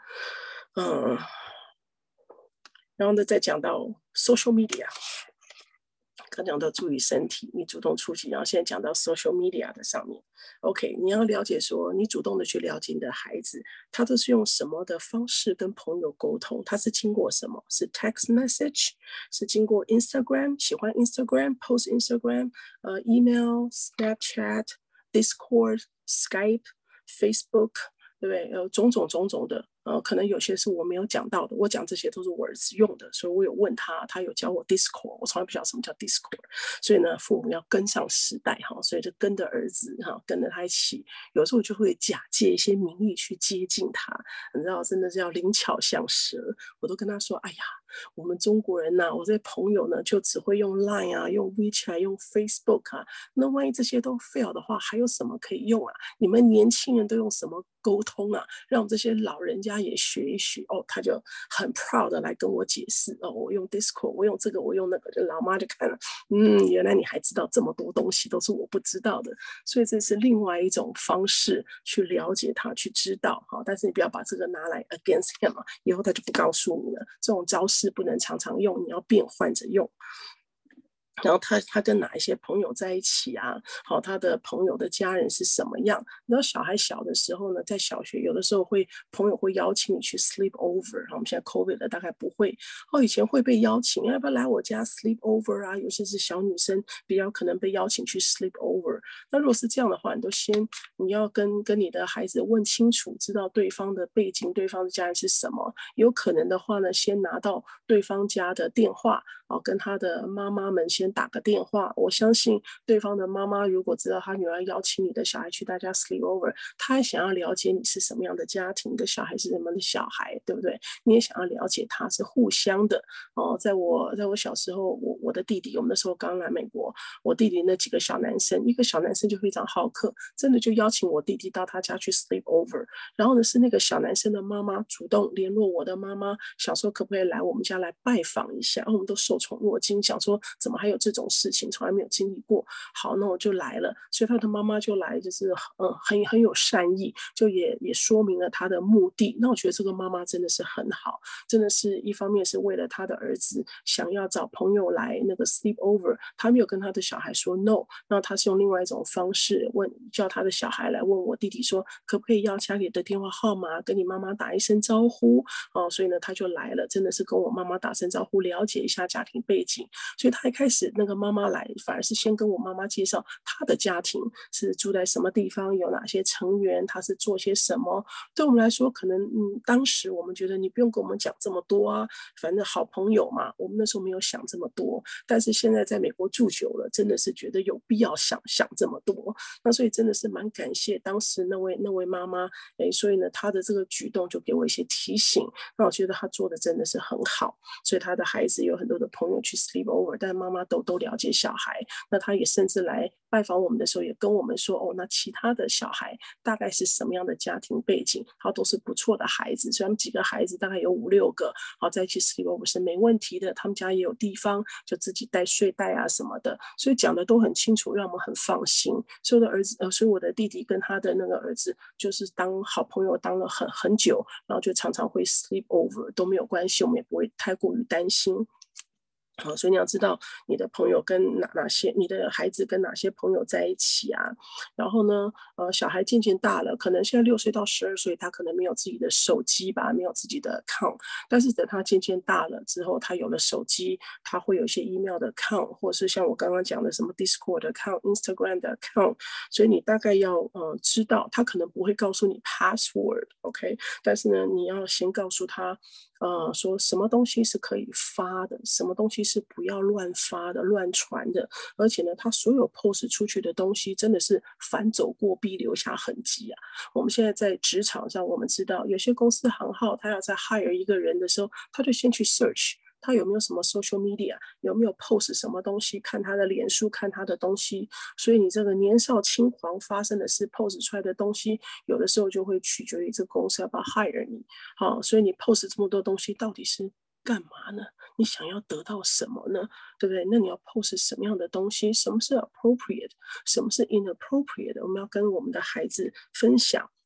然后呢，再讲到 social media。刚讲到注意身体，你主动出击，然后现在讲到 social media 的上面。OK， 你要了解说，你主动的去了解你的孩子，他都是用什么的方式跟朋友沟通？他是经过什么？是 text message， 是经过 Instagram， 喜欢 Instagram post Instagram，email Snapchat Discord Skype Facebook， 对不对？种种的。可能有些是我没有讲到的，我讲这些都是我儿子用的，所以我有问他，他有教我 Discord， 我从来不晓得什么叫 Discord， 所以呢，父母要跟上时代哈，所以就跟着儿子哈，跟着他一起，有时候就会假借一些名义去接近他，你知道，真的是要灵巧像蛇，我都跟他说，哎呀，我们中国人呐，我这朋友呢就只会用 Line 啊，用 WeChat， 用 Facebook 啊，那万一这些都 fail 的话，还有什么可以用啊？你们年轻人都用什么沟通啊？让我们这些老人家也学一学哦。他就很 proud 的来跟我解释哦，我用 Discord， 我用这个，我用那个，就老妈就看了，原来你还知道这么多东西都是我不知道的，所以这是另外一种方式去了解他，去知道哈。但是你不要把这个拿来 against him 啊，以后他就不告诉你了。这种招式不能常常用，你要变换着用。然后他跟哪一些朋友在一起啊？好，他的朋友的家人是什么样？然后小孩小的时候呢，在小学有的时候朋友会邀请你去 sleep over， 我们现在 COVID 了，大概不会。以前会被邀请，要不要来我家 sleep over 啊？尤其是小女生比较可能被邀请去 sleep over。那如果是这样的话，你要跟你的孩子问清楚，知道对方的背景，对方的家人是什么。有可能的话呢，先拿到对方家的电话，跟他的妈妈们先打个电话。我相信对方的妈妈如果知道他女儿邀请你的小孩去大家 sleep over， 他也想要了解你是什么样的家庭，你的小孩是什么样的小孩，对不对？你也想要了解他，是互相的。在我小时候，我的弟弟，我们那时候刚来美国，我弟弟那几个小男生，一个小男生就非常好客，真的就邀请我弟弟到他家去 sleep over。然后呢，是那个小男生的妈妈主动联络我的妈妈，想说可不可以来我们家来拜访一下。然后我们都受宠若惊，想说怎么还有这种事情，从来没有经历过。好，那我就来了。所以他的妈妈就来，就是很有善意，就也说明了他的目的。那我觉得这个妈妈真的是很好，真的是一方面是为了他的儿子想要找朋友来那个 sleep over， 他没有跟他的小孩说 no， 那他是用另外一种方式叫他的小孩来问我弟弟说，可不可以要家里的电话号码，跟你妈妈打一声招呼。所以呢他就来了，真的是跟我妈妈打声招呼，了解一下家庭背景。所以他一开始那个妈妈来，反而是先跟我妈妈介绍他的家庭是住在什么地方，有哪些成员，他是做些什么。对我们来说，可能当时我们觉得你不用跟我们讲这么多啊，反正好朋友嘛，我们那时候没有想这么多。但是现在在美国住久了，真的是觉得有必要想这么多。那所以真的是蛮感谢当时那位妈妈，所以呢，她的这个举动就给我一些提醒。那我觉得她做的真的是很好。所以她的孩子有很多的朋友去 sleep over， 但妈妈都了解小孩。那她也甚至来拜访我们的时候，也跟我们说，那其他的小孩大概是什么样的家庭背景，他都是不错的孩子。所以他们几个孩子大概有5-6个，在一起 sleep over 是没问题的。他们家也有地方，就自己带睡袋啊什么的，所以讲的都很清楚，让我们很放心。所以我的儿子，所以我的弟弟跟他的那个儿子，就是当好朋友当了很久，然后就常常会 sleep over 都没有关系，我们也不会太过于担心。好，所以你要知道你的朋友跟哪些，你的孩子跟哪些朋友在一起啊。然后呢，小孩渐渐大了，可能现在6岁到12岁，他可能没有自己的手机吧，没有自己的 account。但是等他渐渐大了之后，他有了手机，他会有一些 email 的 account， 或是像我刚刚讲的什么 Discord 的 account、Instagram 的 account。所以你大概要知道，他可能不会告诉你 password，OK，但是呢，你要先告诉他。说什么东西是可以发的，什么东西是不要乱发的、乱传的。而且呢，他所有 post 出去的东西，真的是凡走过必留下痕迹啊。我们现在在职场上，我们知道有些公司行号，他要在 hire 一个人的时候，他就先去 search。他有没有什么 social media， 有没有 post 什么东西，看他的脸书，看他的东西。所以你这个年少轻狂发生的事 post 出来的东西，有的时候就会取决于这个公司要不要 hire 你。好，所以你 post 这么多东西到底是干嘛呢？你想要得到什么呢？对不对？那你要 post 什么样的东西？什么是 appropriate， 什么是 inappropriate？ 我们要跟我们的孩子分享。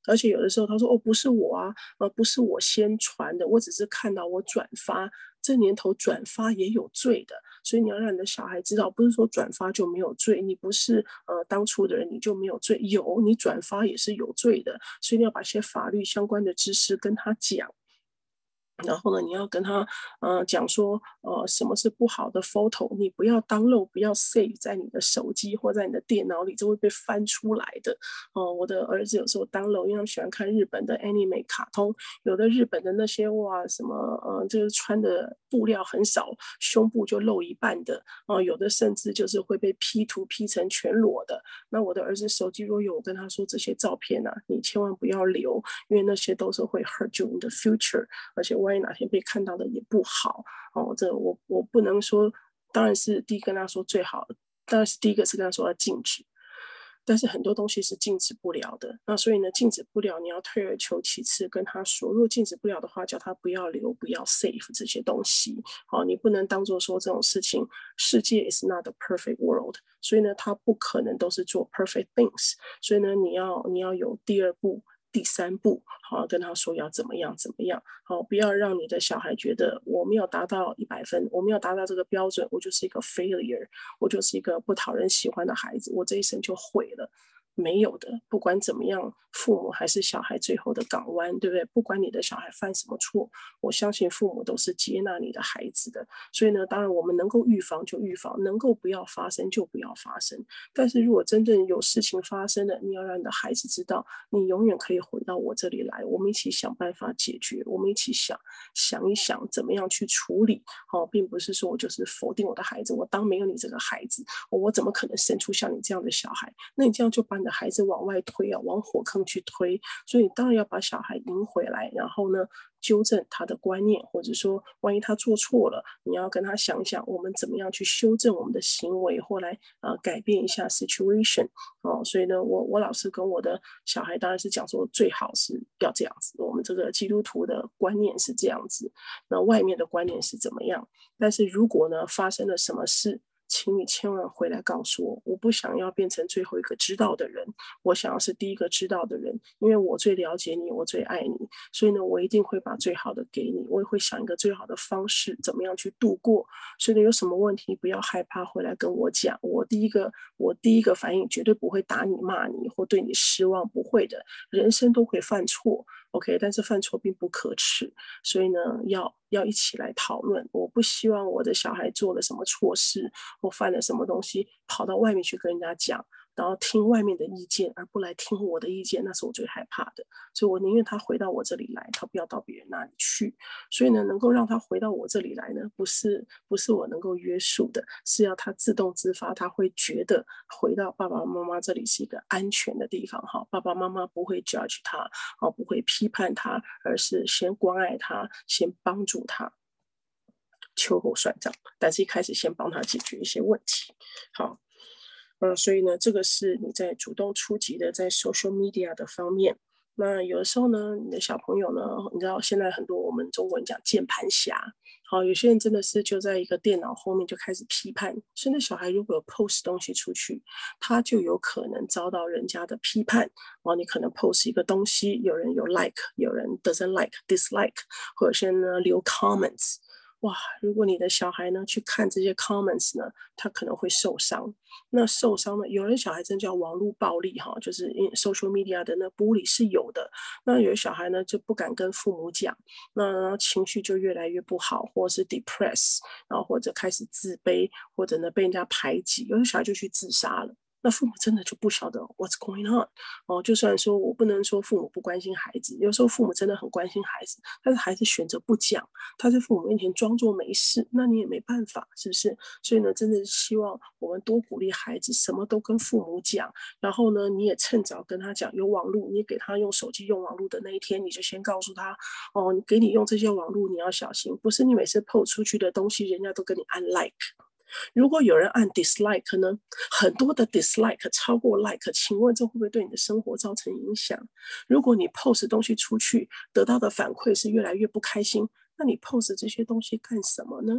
而且有的时候他说不是我啊，不是我先传的，我只是看到我转发，这年头转发也有罪的，所以你要让你的小孩知道，不是说转发就没有罪，你不是当初的人你就没有罪，有，你转发也是有罪的，所以你要把一些法律相关的知识跟他讲。然后呢，你要跟他讲说，什么是不好的 photo， 你不要download，不要 save 在你的手机或在你的电脑里，这会被翻出来的。我的儿子有时候 download，因为他们喜欢看日本的 anime 卡通，有的日本的那些哇什么就是穿的布料很少，胸部就露一半的，有的甚至就是会被 P 图 P 成全裸的。那我的儿子手机如果有，我跟他说这些照片啊，你千万不要留，因为那些都是会 hurt you in the future， 而且万一哪天被看到的也不好。这我不能说，当然是第一跟他说最好，当然是第一个是跟他说要禁止。但是很多东西是禁止不了的，那所以呢，禁止不了，你要退而求其次跟他说，如果禁止不了的话，叫他不要留，不要 save 这些东西。你不能当做说这种事情，世界 is not a perfect world， 所以呢，他不可能都是做 perfect things， 所以呢，你要有第二步。第三步，好，跟他说要怎么样怎么样，好，不要让你的小孩觉得我没有达到100分，我没有达到这个标准，我就是一个 failure， 我就是一个不讨人喜欢的孩子，我这一生就毁了。没有的，不管怎么样，父母还是小孩最后的港湾，对不对？不管你的小孩犯什么错，我相信父母都是接纳你的孩子的。所以呢，当然我们能够预防就预防，能够不要发生就不要发生。但是如果真正有事情发生了，你要让你的孩子知道，你永远可以回到我这里来，我们一起想办法解决，我们一起想一想怎么样去处理。并不是说我就是否定我的孩子，我当没有你这个孩子，我怎么可能生出像你这样的小孩？那你这样就把你的孩子往外推啊，往火坑去推。所以你当然要把小孩迎回来，然后呢，纠正他的观念，或者说万一他做错了，你要跟他想想，我们怎么样去修正我们的行为，或来改变一下 situation。所以呢，我老是跟我的小孩当然是讲说，最好是要这样子。我们这个基督徒的观念是这样子，那外面的观念是怎么样？但是如果呢发生了什么事，请你千万回来告诉我，我不想要变成最后一个知道的人，我想要是第一个知道的人，因为我最了解你，我最爱你，所以呢，我一定会把最好的给你，我也会想一个最好的方式，怎么样去度过。所以呢，有什么问题不要害怕回来跟我讲，我第一个反应绝对不会打你、骂你或对你失望，不会的，人生都会犯错。OK， 但是犯错并不可耻，所以呢，要一起来讨论。我不希望我的小孩做了什么错事，或犯了什么东西，跑到外面去跟人家讲，然后听外面的意见，而不来听我的意见，那是我最害怕的。所以我宁愿他回到我这里来，他不要到别人那里去。所以呢，能够让他回到我这里来呢，不是我能够约束的，是要他自动自发，他会觉得回到爸爸妈妈这里是一个安全的地方。哈，爸爸妈妈不会 judge 他，不会批判他，而是先关爱他，先帮助他。秋后算账，但是一开始先帮他解决一些问题。好，所以呢，这个是你在主动出击的，在 social media 的方面。那有的时候呢，你的小朋友呢，你知道现在很多我们中国人讲键盘侠，好，有些人真的是就在一个电脑后面就开始批判。现在小孩如果有 post 东西出去，他就有可能遭到人家的批判。你可能 post 一个东西，有人有 like， 有人 doesn't like，dislike， 或者是呢留 comments。哇，如果你的小孩呢去看这些 comments 呢，他可能会受伤。那受伤呢，有的小孩真叫网络暴力哈，就是 social media 的那bully 是有的。那有的小孩呢就不敢跟父母讲，那情绪就越来越不好，或者是 depress， 然后或者开始自卑，或者呢被人家排挤，有的小孩就去自杀了。那父母真的就不晓得 what's going on。就算说我不能说父母不关心孩子，有时候父母真的很关心孩子，但是孩子选择不讲，他在父母面前装作没事，那你也没办法，是不是？所以呢，真的是希望我们多鼓励孩子，什么都跟父母讲，然后呢，你也趁早跟他讲，有网络，你给他用手机用网络的那一天，你就先告诉他，你给你用这些网络，你要小心，不是你每次 po 出去的东西，人家都跟你按 like。如果有人按 dislike 呢，很多的 dislike 超过 like， 请问这会不会对你的生活造成影响？如果你 post 东西出去，得到的反馈是越来越不开心，那你 post 这些东西干什么呢？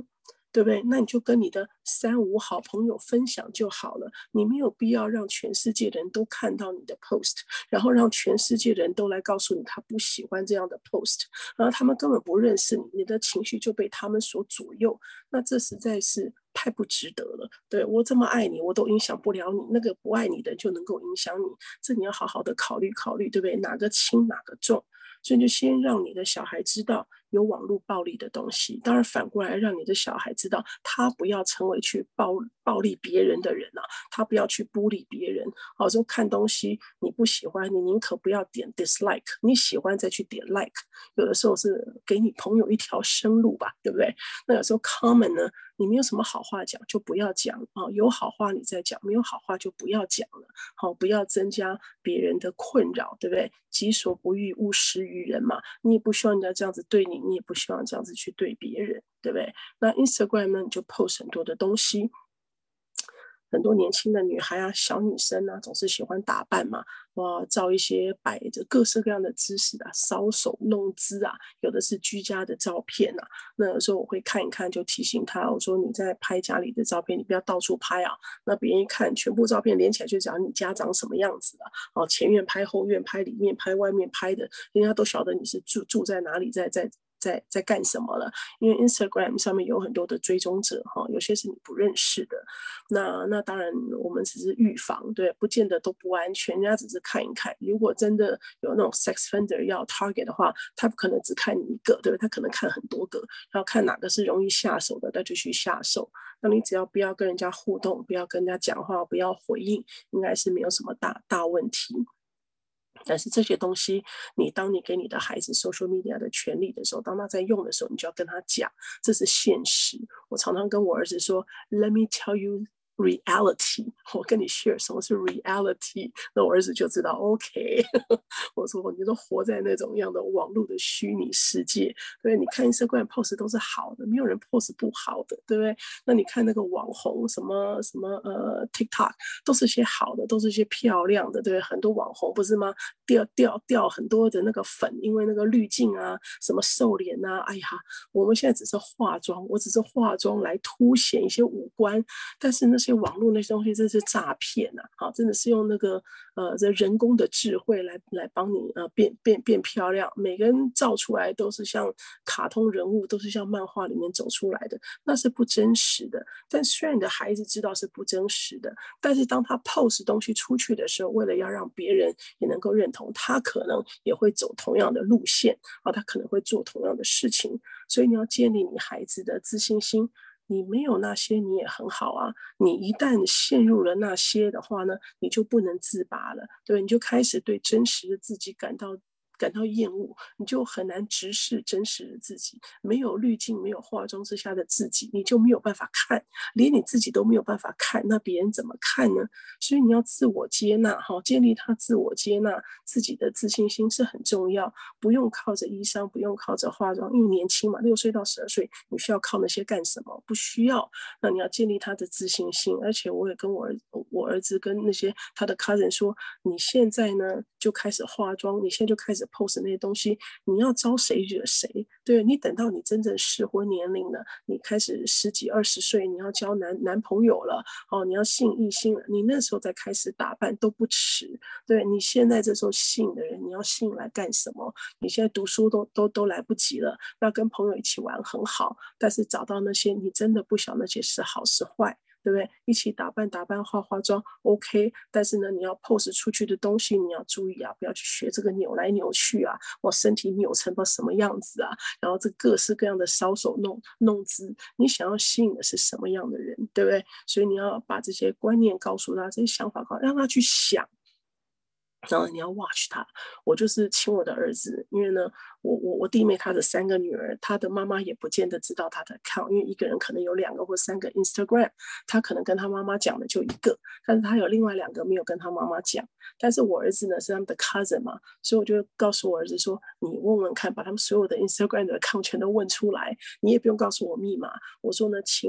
对不对？那你就跟你的3、5好朋友分享就好了，你没有必要让全世界的人都看到你的 post， 然后让全世界的人都来告诉你他不喜欢这样的 post， 然后他们根本不认识你，你的情绪就被他们所左右，那这实在是太不值得了。对，我这么爱你，我都影响不了你，那个不爱你的人就能够影响你，这你要好好的考虑考虑，对不对？哪个轻哪个重？所以就先让你的小孩知道有网络暴力的东西，当然反过来让你的小孩知道，他不要成为去暴力别人的人啊，他不要去孤立别人。好，说看东西你不喜欢，你宁可不要点 dislike， 你喜欢再去点 like， 有的时候是给你朋友一条生路吧，对不对？那有时候 comment 呢，你没有什么好话讲就不要讲啊，有好话你再讲，没有好话就不要讲了。好，不要增加别人的困扰，对不对？己所不欲，勿施于人嘛。你也不希望人家这样子对你，你也不希望这样子去对别人，对不对？那 Instagram 呢，你就 post 很多的东西。很多年轻的女孩啊，小女生啊，总是喜欢打扮嘛，哇，照一些摆着各式各样的姿势啊，搔首弄姿啊，有的是居家的照片啊。那有时候我会看一看，就提醒她，我说你在拍家里的照片，你不要到处拍啊。那别人一看，全部照片连起来就讲你家长什么样子啊，哦，前院拍、后院拍、里面拍、外面拍的，人家都晓得你是住在哪里，在干什么了？因为 Instagram 上面有很多的追踪者哈，有些是你不认识的。那当然，我们只是预防，对，不见得都不安全，人家只是看一看。如果真的有那种 sex offender 要 target 的话，他不可能只看你一个，对不对？他可能看很多个，然后看哪个是容易下手的，他就去下手。那你只要不要跟人家互动，不要跟人家讲话，不要回应，应该是没有什么大问题。但是这些东西，当你给你的孩子 social media 的权利的时候，当他在用的时候，你就要跟他讲，这是现实。我常常跟我儿子说 ，Let me tell you reality， 我跟你 share 什么是 reality， 那我儿子就知道 OK 我说你都活在那种样的网络的虚拟世界，对，你看 Instagram post 都是好的，没有人 post 不好的，对不对？那你看那个网红什么TikTok 都是些好的，都是些漂亮的，对不对？很多网红不是吗？掉很多的那个粉，因为那个滤镜啊，什么瘦脸啊，哎呀，我们现在只是化妆，我只是化妆来凸显一些五官，但是那些网络那些东西真是诈骗啊！好，真的是用那个这人工的智慧来帮你变漂亮，每个人照出来都是像卡通人物，都是像漫画里面走出来的，那是不真实的。但虽然你的孩子知道是不真实的，但是当他 post 东西出去的时候，为了要让别人也能够认同，他可能也会走同样的路线啊，他可能会做同样的事情，所以你要建立你孩子的自信心。你没有那些，你也很好啊。你一旦陷入了那些的话呢，你就不能自拔了，对，你就开始对真实的自己感到厌恶，你就很难直视真实的自己。没有滤镜、没有化妆之下的自己，你就没有办法看，连你自己都没有办法看，那别人怎么看呢？所以你要自我接纳，哈，建立他自我接纳自己的自信心是很重要。不用靠着衣裳，不用靠着化妆，因为年轻嘛，6岁到12岁，你需要靠那些干什么？不需要。那你要建立他的自信心，而且我也跟我儿子跟那些他的 cousin 说，你现在呢就开始化妆，你现在就开始 post 那些东西，你要招谁惹谁？对，你等到你真正适婚年龄了，你开始10几20岁，你要交男朋友了，哦，你要信异性了，你那时候再开始打扮都不迟。对，你现在这时候信的人，你要信来干什么？你现在读书都来不及了，要跟朋友一起玩很好，但是找到那些你真的不晓得那些是好是坏。对不对？一起打扮，化妆 ，OK。但是呢，你要 post 出去的东西，你要注意啊，不要去学这个扭来扭去啊，我身体扭成个什么样子啊？然后这各式各样的搔首弄姿，你想要吸引的是什么样的人，对不对？所以你要把这些观念告诉他，这些想法告诉他，让他去想。然后你要 watch 他，我就是请我的儿子，因为呢，我弟妹她的3个女儿，她的妈妈也不见得知道她的 account，因为一个人可能有2个或3个 Instagram，她可能跟她妈妈讲的就1个，但是她有另外2个没有跟她妈妈讲。但是我儿子呢是他们的 cousin 嘛，所以我就告诉我儿子说，你问问看，把他们所有的 Instagram 的 account 全都问出来，你也不用告诉我密码，我说呢，请你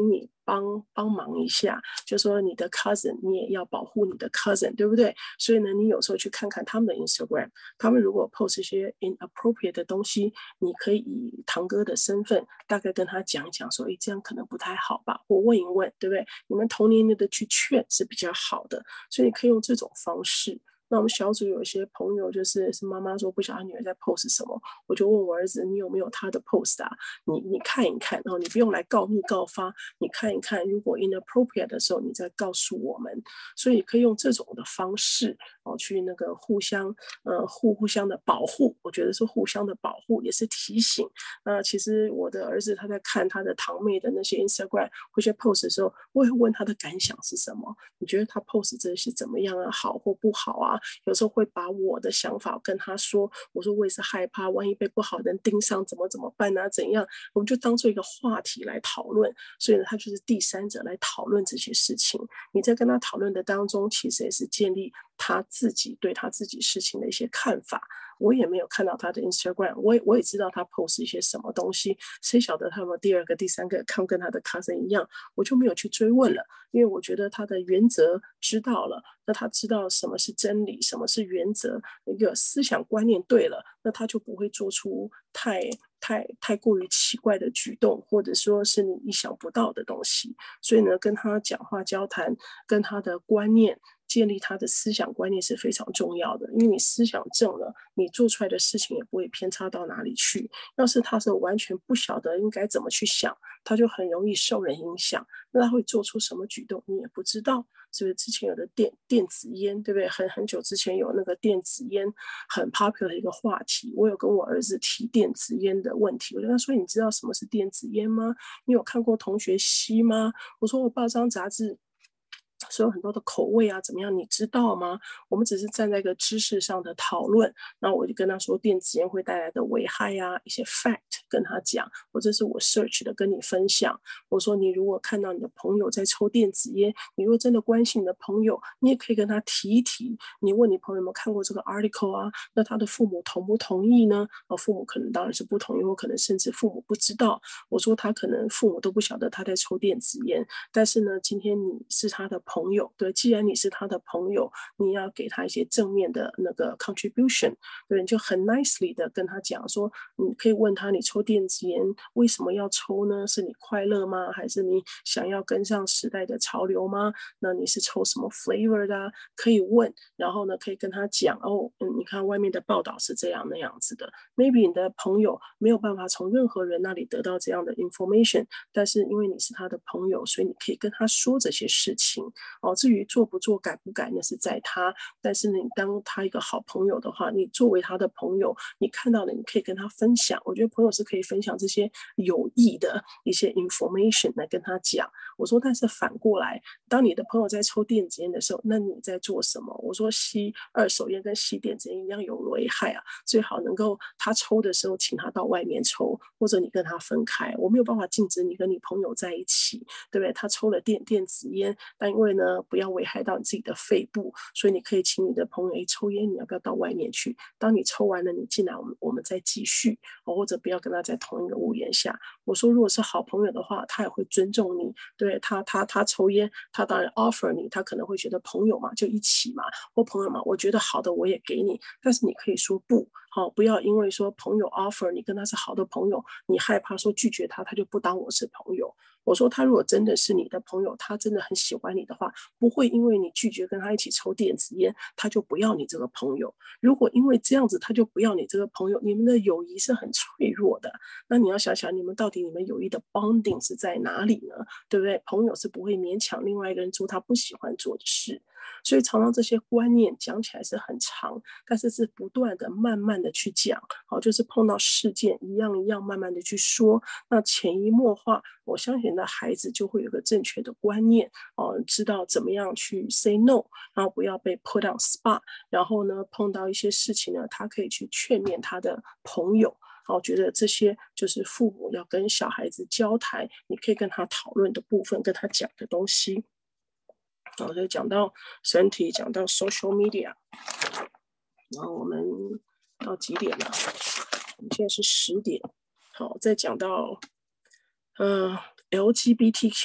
帮忙一下，就说你的 cousin 你也要保护你的 cousin， 对不对？所以呢，你有时候去看看他们的 Instagram， 他们如果 post 一些 inappropriate 的东西，你可以以堂哥的身份大概跟他讲一讲说，这样可能不太好吧，或问一问，对不对？你们同年龄的去劝是比较好的，所以你可以用这种方式。那我们小组有一些朋友是妈妈说不晓得女儿在 post 什么，我就问我儿子，你有没有他的 post 啊？你看一看，然后你不用来告密告发，你看一看，如果 inappropriate 的时候，你再告诉我们。所以可以用这种的方式去那个互相的保护，我觉得是互相的保护，也是提醒。那其实我的儿子他在看他的堂妹的那些 Instagram 或者 post 的时候，我也会问他的感想是什么？你觉得他 post 这些怎么样啊？好或不好啊？有时候会把我的想法跟他说，我说我也是害怕，万一被不好的人盯上怎么办啊？怎样？我们就当做一个话题来讨论。所以呢，他就是第三者来讨论这些事情。你在跟他讨论的当中，其实也是建立他自己对他自己事情的一些看法。我也没有看到他的 Instagram， 我也知道他 post 一些什么东西，谁晓得他有没有第二个、第三个看跟他的 cousin 一样，我就没有去追问了，因为我觉得他的原则知道了，那他知道什么是真理，什么是原则，一个思想观念对了，那他就不会做出太过于奇怪的举动，或者说是你意想不到的东西。所以呢，跟他讲话交谈，跟他的观念建立他的思想观念是非常重要的，因为你思想正了，你做出来的事情也不会偏差到哪里去。要是他是完全不晓得应该怎么去想，他就很容易受人影响，那他会做出什么举动你也不知道。是不是之前有的电子烟，对不对？很久之前有那个电子烟很 popular 的一个话题，我有跟我儿子提电子烟的问题，我就跟他说：“你知道什么是电子烟吗？你有看过同学吸吗？”我说：“我报章杂志。”所以有很多的口味啊，怎么样？你知道吗？我们只是站在一个知识上的讨论。然后我就跟他说，电子烟会带来的危害啊，一些 fact 跟他讲，或者是我 search 的跟你分享。我说，你如果看到你的朋友在抽电子烟，你如果真的关心你的朋友，你也可以跟他提一提。你问你朋友有没有看过这个 article 啊？那他的父母同不同意呢？父母可能当然是不同意，或可能甚至父母不知道。我说他可能父母都不晓得他在抽电子烟，但是呢，今天你是他的朋友，对，既然你是他的朋友，你要给他一些正面的那个 contribution， 对，你就很 nicely 的跟他讲说，你可以问他，你抽电子烟为什么要抽呢？是你快乐吗？还是你想要跟上时代的潮流吗？那你是抽什么 flavor 的啊？可以问，然后呢，可以跟他讲你看外面的报道是这样那样子的 ，maybe 你的朋友没有办法从任何人那里得到这样的 information， 但是因为你是他的朋友，所以你可以跟他说这些事情。至于做不做、改不改，那是在他。但是你当他一个好朋友的话，你作为他的朋友，你看到了，你可以跟他分享。我觉得朋友是可以分享这些有益的一些 information 来跟他讲。我说，但是反过来，当你的朋友在抽电子烟的时候，那你在做什么？我说，吸二手烟跟吸电子烟一样有危害啊，最好能够他抽的时候，请他到外面抽，或者你跟他分开。我没有办法禁止你跟你朋友在一起，对不对？他抽了电子烟，但因为呢，不要危害到你自己的肺部，所以你可以请你的朋友，抽烟你要不要到外面去？当你抽完了，你进来，我们再继续，或者不要跟他在同一个屋檐下。我说，如果是好朋友的话，他也会尊重你，对他抽烟，他当然 offer 你，他可能会觉得朋友嘛，就一起嘛，或朋友嘛，我觉得好的我也给你，但是你可以说不。不要因为说朋友 offer 你跟他是好的朋友，你害怕说拒绝他，他就不当我是朋友。我说他如果真的是你的朋友，他真的很喜欢你的话，不会因为你拒绝跟他一起抽电子烟，他就不要你这个朋友。如果因为这样子他就不要你这个朋友，你们的友谊是很脆弱的。那你要想想，你们到底你们友谊的 bonding 是在哪里呢？对不对？朋友是不会勉强另外一个人做他不喜欢做的事。所以常常这些观念讲起来是很长，但是是不断的、慢慢的去讲，就是碰到事件一样一样慢慢的去说，那潜移默化，我相信的孩子就会有个正确的观念，知道怎么样去 say no， 然后不要被 put on spot， 然后呢，碰到一些事情呢，他可以去劝勉他的朋友。我觉得这些就是父母要跟小孩子交谈，你可以跟他讨论的部分，跟他讲的东西。所以讲到身体，讲到 social media， 然后我们到几点了？我们现在是10点。好，再讲到LGBTQ。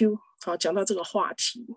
好，讲到这个话题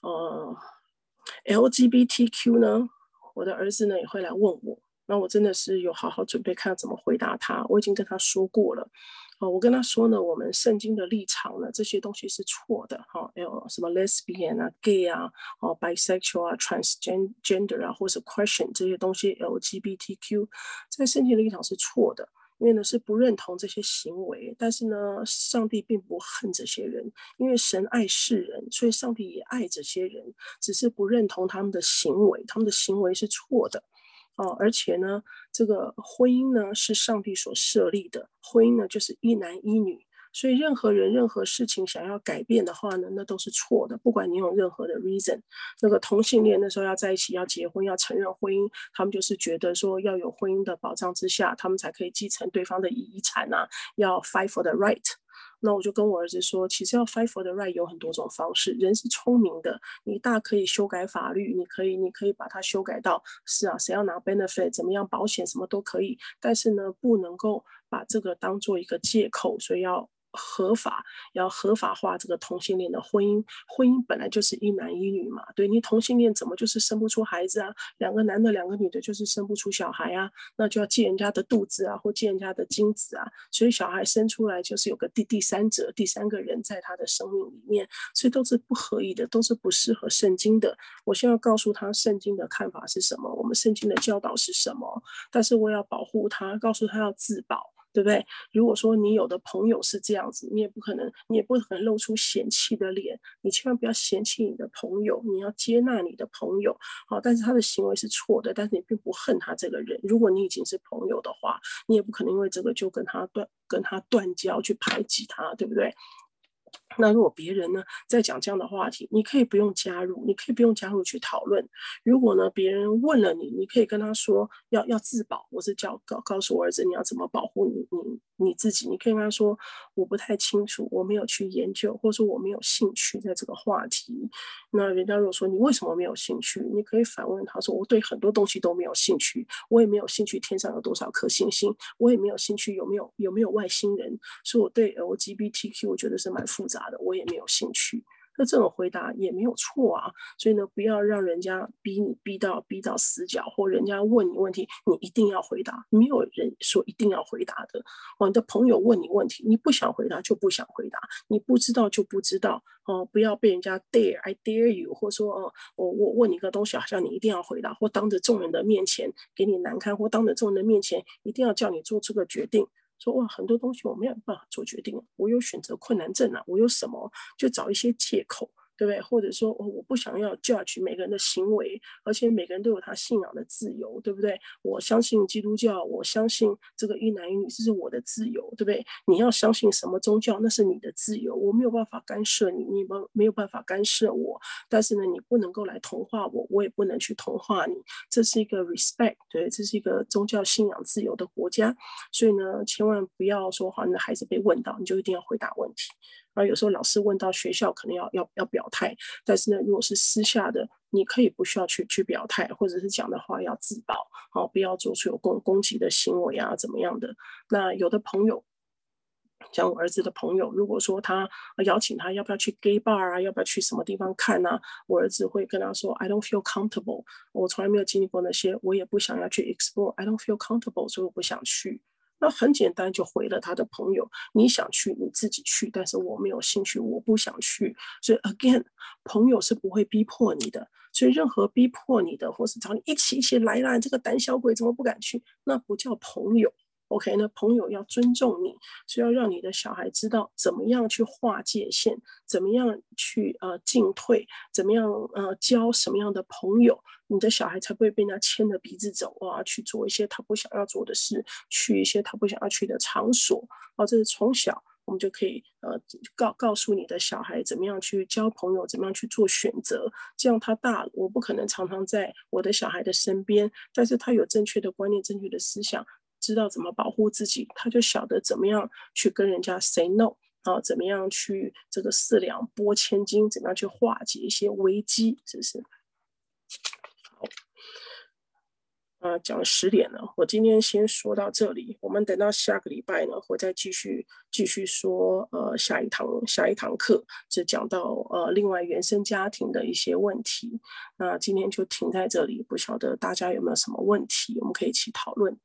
LGBTQ 呢，我的儿子呢也会来问我，那我真的是有好好准备看怎么回答他，我已经跟他说过了。我跟他说呢，我们圣经的立场呢，这些东西是错的。什么 lesbian 啊、gay 啊、bisexual 啊、transgender 啊，或是 question 这些东西 LGBTQ， 在圣经的立场是错的。因为呢是不认同这些行为，但是呢，上帝并不恨这些人，因为神爱世人，所以上帝也爱这些人，只是不认同他们的行为，他们的行为是错的。而且呢，这个婚姻呢是上帝所设立的，婚姻呢就是一男一女，所以任何人任何事情想要改变的话呢，那都是错的，不管你有任何的 reason。那个同性恋那时候要在一起，要结婚，要承认婚姻，他们就是觉得说要有婚姻的保障之下，他们才可以继承对方的遗产啊，要 fight for the right。那我就跟我儿子说，其实要 fight for the right 有很多种方式，人是聪明的，你大可以修改法律，你可以把它修改到是啊，谁要拿 benefit， 怎么样保险什么都可以，但是呢，不能够把这个当做一个借口，所以要合法化这个同性恋的婚姻。婚姻本来就是一男一女嘛，对，你同性恋怎么就是生不出孩子啊？两个男的两个女的就是生不出小孩啊，那就要借人家的肚子啊，或借人家的精子啊，所以小孩生出来就是有个第三者、第三个人在他的生命里面，所以都是不合意的，都是不适合圣经的。我现在要告诉他圣经的看法是什么，我们圣经的教导是什么，但是我要保护他，告诉他要自保。对不对？如果说你有的朋友是这样子，你也不可能露出嫌弃的脸。你千万不要嫌弃你的朋友，你要接纳你的朋友。好，但是他的行为是错的，但是你并不恨他这个人。如果你已经是朋友的话，你也不可能因为这个就跟他断交，去排挤他，对不对？那如果别人呢在讲这样的话题，你可以不用加入，去讨论。如果呢别人问了你，你可以跟他说要自保。我是告诉我儿子你要怎么保护你自己。你可以跟他说我不太清楚，我没有去研究，或者说我没有兴趣在这个话题。那人家如果说你为什么没有兴趣，你可以反问他说我对很多东西都没有兴趣，我也没有兴趣天上有多少颗星星，我也没有兴趣有没有外星人，所以我对LGBTQ 我觉得是蛮复杂的，我也没有兴趣。那这种回答也没有错啊，所以呢，不要让人家逼你逼到死角，或人家问你问题，你一定要回答。没有人说一定要回答的。你的朋友问你问题，你不想回答就不想回答，你不知道就不知道。不要被人家 I dare you， 或说我问你一个东西，好像你一定要回答，或当着众人的面前给你难堪，或当着众人的面前一定要叫你做这个决定。说哇，很多东西我没有办法做决定，我有选择困难症啊，我有什么就找一些借口，对不对？或者说我不想要 judge 每个人的行为，而且每个人都有他信仰的自由，对不对？我相信基督教，我相信这个一男一女，这是我的自由，对不对？你要相信什么宗教，那是你的自由，我没有办法干涉你，你没有办法干涉我，但是呢，你不能够来同化我，我也不能去同化你，这是一个 respect， 对，这是一个宗教信仰自由的国家。所以呢，千万不要说好，你的孩子被问到，你就一定要回答问题。然后有时候老师问到学校，可能要表态，但是呢，如果是私下的，你可以不需要去表态，或者是讲的话要自保，不要做出有攻击的行为啊，怎么样的。那有的朋友，像我儿子的朋友，如果说他邀请他要不要去 gay bar 啊，要不要去什么地方看啊，我儿子会跟他说 I don't feel comfortable， 我从来没有经历过那些，我也不想要去 explore， I don't feel comfortable， 所以我不想去。那很简单就回了他的朋友，你想去你自己去，但是我没有兴趣，我不想去。所以 again， 朋友是不会逼迫你的，所以任何逼迫你的，或是找你一起来啦，这个胆小鬼怎么不敢去，那不叫朋友。OK， 那朋友要尊重你，所以要让你的小孩知道怎么样去划界限，怎么样去进退，怎么样交什么样的朋友，你的小孩才不会被人家牵着鼻子走啊，去做一些他不想要做的事，去一些他不想要去的场所。这是从小我们就可以告诉你的小孩怎么样去交朋友，怎么样去做选择。这样他大了，我不可能常常在我的小孩的身边，但是他有正确的观念、正确的思想。知道怎么保护自己，他就晓得怎么样去跟人家 say no， 怎么样去这个四两拨千斤，怎么样去化解一些危机，是不是？ 讲了10点了，我今天先说到这里，我们等到下个礼拜呢，会再继续说下一堂课，是讲到另外原生家庭的一些问题。那今天就停在这里，不晓得大家有没有什么问题，我们可以一起讨论。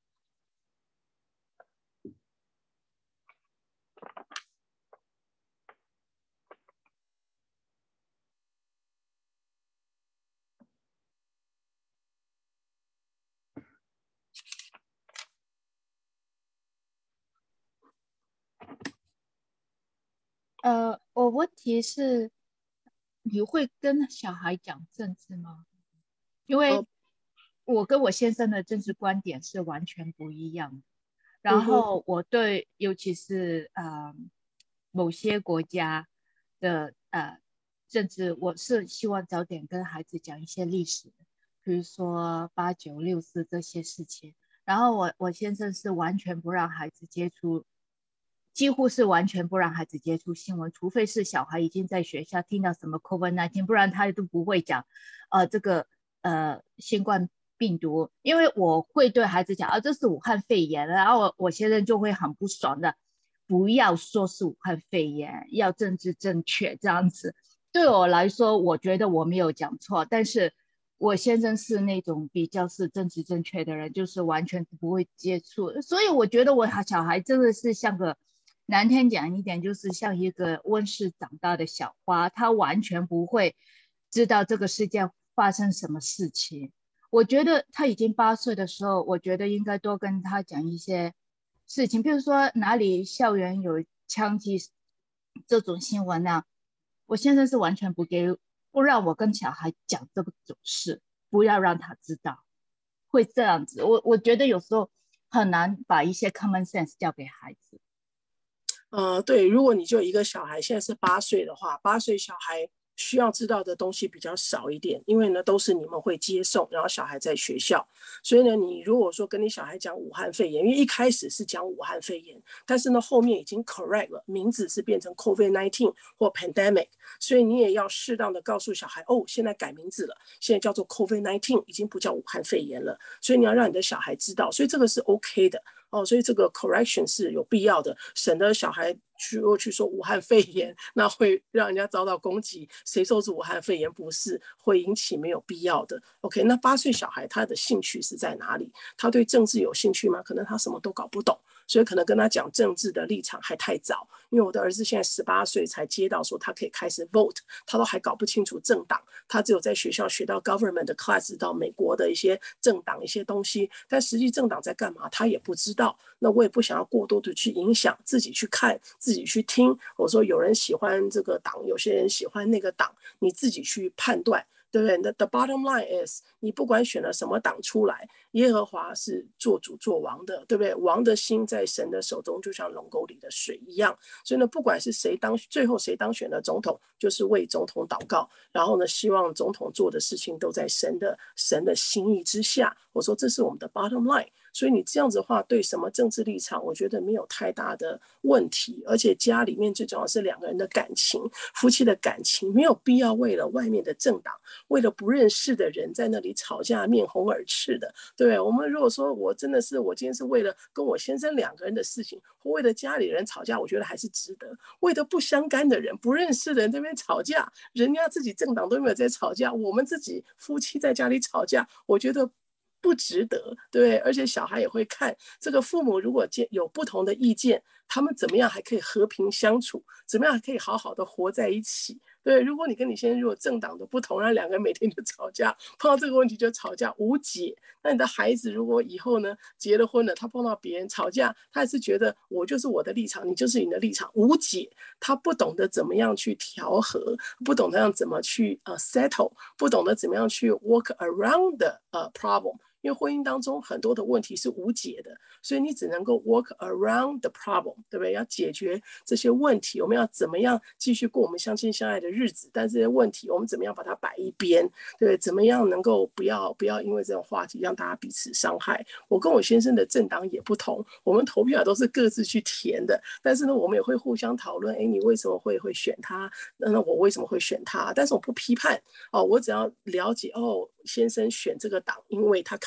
我问题是，你会跟小孩讲政治吗？因为我跟我先生的政治观点是完全不一样的。然后我对，尤其是某些国家的政治，我是希望早点跟孩子讲一些历史的，比如说8964这些事情。然后我先生是完全不让孩子接触，几乎是完全不让孩子接触新闻，除非是小孩已经在学校听到什么 COVID-19，不然他都不会讲这个新冠病毒。因为我会对孩子讲这是武汉肺炎，然后我先生就会很不爽的，不要说是武汉肺炎，要政治正确这样子。对我来说，我觉得我没有讲错，但是我先生是那种比较是政治正确的人，就是完全不会接触。所以我觉得我小孩真的是像个，难听讲一点，就是像一个温室长大的小花，他完全不会知道这个世界发生什么事情。我觉得他已经8岁的时候，我觉得应该多跟他讲一些事情，比如说哪里校园有枪击这种新闻啊，我现在是完全不让我跟小孩讲这种事，不要让他知道，会这样子。我觉得有时候很难把一些 common sense 教给孩子。 对，如果你就一个小孩，现在是8岁的话，8岁小孩需要知道的东西比较少一点，因为呢都是你们会接送，然后小孩在学校，所以呢，你如果说跟你小孩讲武汉肺炎，因为一开始是讲武汉肺炎，但是呢后面已经 correct 了，名字是变成 COVID-19 或 pandemic，所以你也要适当的告诉小孩，现在改名字了，现在叫做 COVID-19，已经不叫武汉肺炎了，所以你要让你的小孩知道，所以这个是 OK 的。所以这个 correction 是有必要的，省得小孩如果去说武汉肺炎，那会让人家遭到攻击。谁说是武汉肺炎？不是，会引起没有必要的。OK， 那8岁小孩他的兴趣是在哪里？他对政治有兴趣吗？可能他什么都搞不懂，所以可能跟他讲政治的立场还太早。因为我的儿子现在18岁才接到说他可以开始 vote， 他都还搞不清楚政党，他只有在学校学到 government 的 class， 到美国的一些政党一些东西，但实际政党在干嘛他也不知道。那我也不想要过多的去影响，自己去看，自己去听。我说有人喜欢这个党，有些人喜欢那个党，你自己去判断。对不对 ？The bottom line is， 你不管选了什么党出来，耶和华是做主做王的，对不对？王的心在神的手中，就像龙沟里的水一样。所以呢，不管是最后谁当选了总统，就是为总统祷告，然后呢，希望总统做的事情都在神的心意之下。我说这是我们的 bottom line。所以你这样子的话，对什么政治立场，我觉得没有太大的问题。而且家里面最重要是2个人的感情，夫妻的感情，没有必要为了外面的政党，为了不认识的人在那里吵架，面红耳赤的。对，我们如果说我今天是为了跟我先生2个人的事情，或为了家里人吵架，我觉得还是值得。为了不相干的人、不认识的人这边吵架，人家自己政党都没有在吵架，我们自己夫妻在家里吵架，我觉得不值得，对，而且小孩也会看这个父母如果有不同的意见，他们怎么样还可以和平相处，怎么样还可以好好的活在一起。对，如果你跟你先生如果政党的不同，然后2个人每天就吵架，碰到这个问题就吵架无解。那你的孩子如果以后呢结了婚了，他碰到别人吵架，他还是觉得我就是我的立场，你就是你的立场，无解。他不懂得怎么样去调和，不懂得怎么去settle， 不懂得怎么样去 work around the problem。因为婚姻当中很多的问题是无解的，所以你只能够 work around the problem， 对不对？要解决这些问题，我们要怎么样继续过我们相亲相爱的日子？但这些问题我们怎么样把它摆一边，对不对？怎么样能够不要因为这种话题让大家彼此伤害？我跟我先生的政党也不同，我们投票都是各自去填的，但是呢，我们也会互相讨论，你为什么会选他？那我为什么会选他？但是我不批判我只要了解先生选这个党，因为他看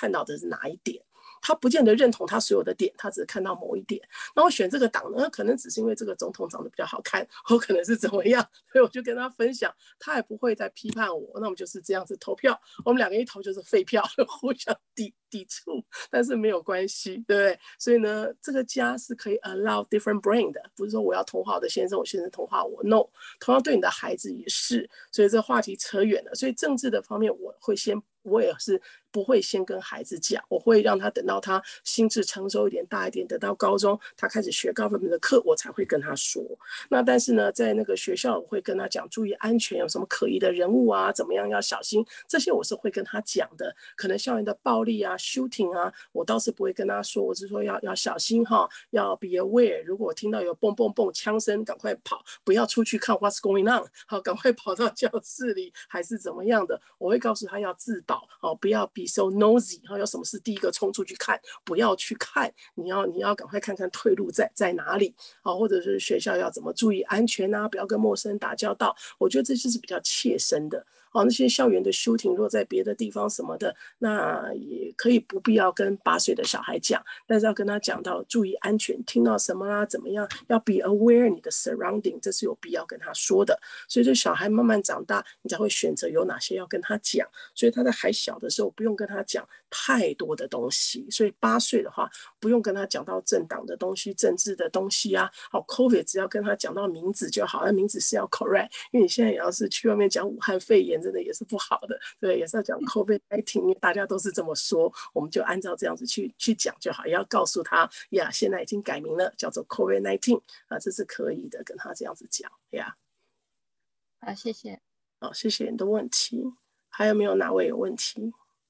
看到的是哪一点。他不见得认同他所有的点，他只是看到某一点。那我选这个党呢，可能只是因为这个总统长得比较好看，或可能是怎么样，所以我就跟他分享，他也不会再批判我。那我们就是这样子投票，我们两个一投就是废票，互相抵触，但是没有关系，对不对？所以呢，这个家是可以 allow different brain 的，不是说我要同化我的先生，我先生同化我 ，no， 同样对你的孩子也是。所以这话题扯远了，所以政治的方面我也是不会先跟孩子讲，我会让他等到他心智成熟一点、大一点，等到高中他开始学 government 的课，我才会跟他说。那但是呢，在那个学校我会跟他讲注意安全，有什么可疑的人物啊，怎么样要小心，这些我是会跟他讲的。可能校园的暴力啊、shooting 啊，我倒是不会跟他说，我是说要小心哈，要 be aware。如果我听到有蹦蹦蹦枪声，赶快跑，不要出去看 what's going on， 好，赶快跑到教室里还是怎么样的。我会告诉他要自保，不要 be so nosy， 有什么事第一个冲出去看，不要去看，你要赶快看看退路在哪里，或者是学校要怎么注意安全啊，不要跟陌生人打交道。我觉得这就是比较切身的。那些校园的 shooting 如果在别的地方什么的，那也可以不必要跟8岁的小孩讲，但是要跟他讲到注意安全，听到什么啦怎么样，要 be aware 你的 surrounding， 这是有必要跟他说的。所以这小孩慢慢长大，你才会选择有哪些要跟他讲。所以他在还小的时候不用跟他讲太多的东西，所以8岁的话不用跟他讲到政党的东西、政治的东西啊。COVID 只要跟他讲到名字就好，那名字是要 correct， 因为你现在也要是去外面讲武汉肺炎，真的也是不好的，对，也是要讲 COVID-19， 因为大家都是这么说，我们就按照这样子去讲就好，也要告诉他呀，现在已经改名了，叫做 COVID-19 啊，这是可以的，跟他这样子讲呀。 好，谢谢。 好，谢谢你的问题。还有没有哪位有问题？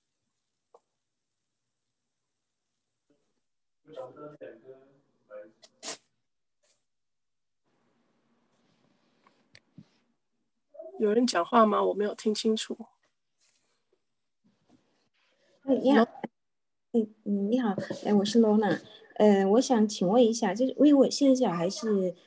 有人讲话吗？我没有听清楚。 你好，你好，我是 Lona，我想请问一下，就是因为我现在小孩是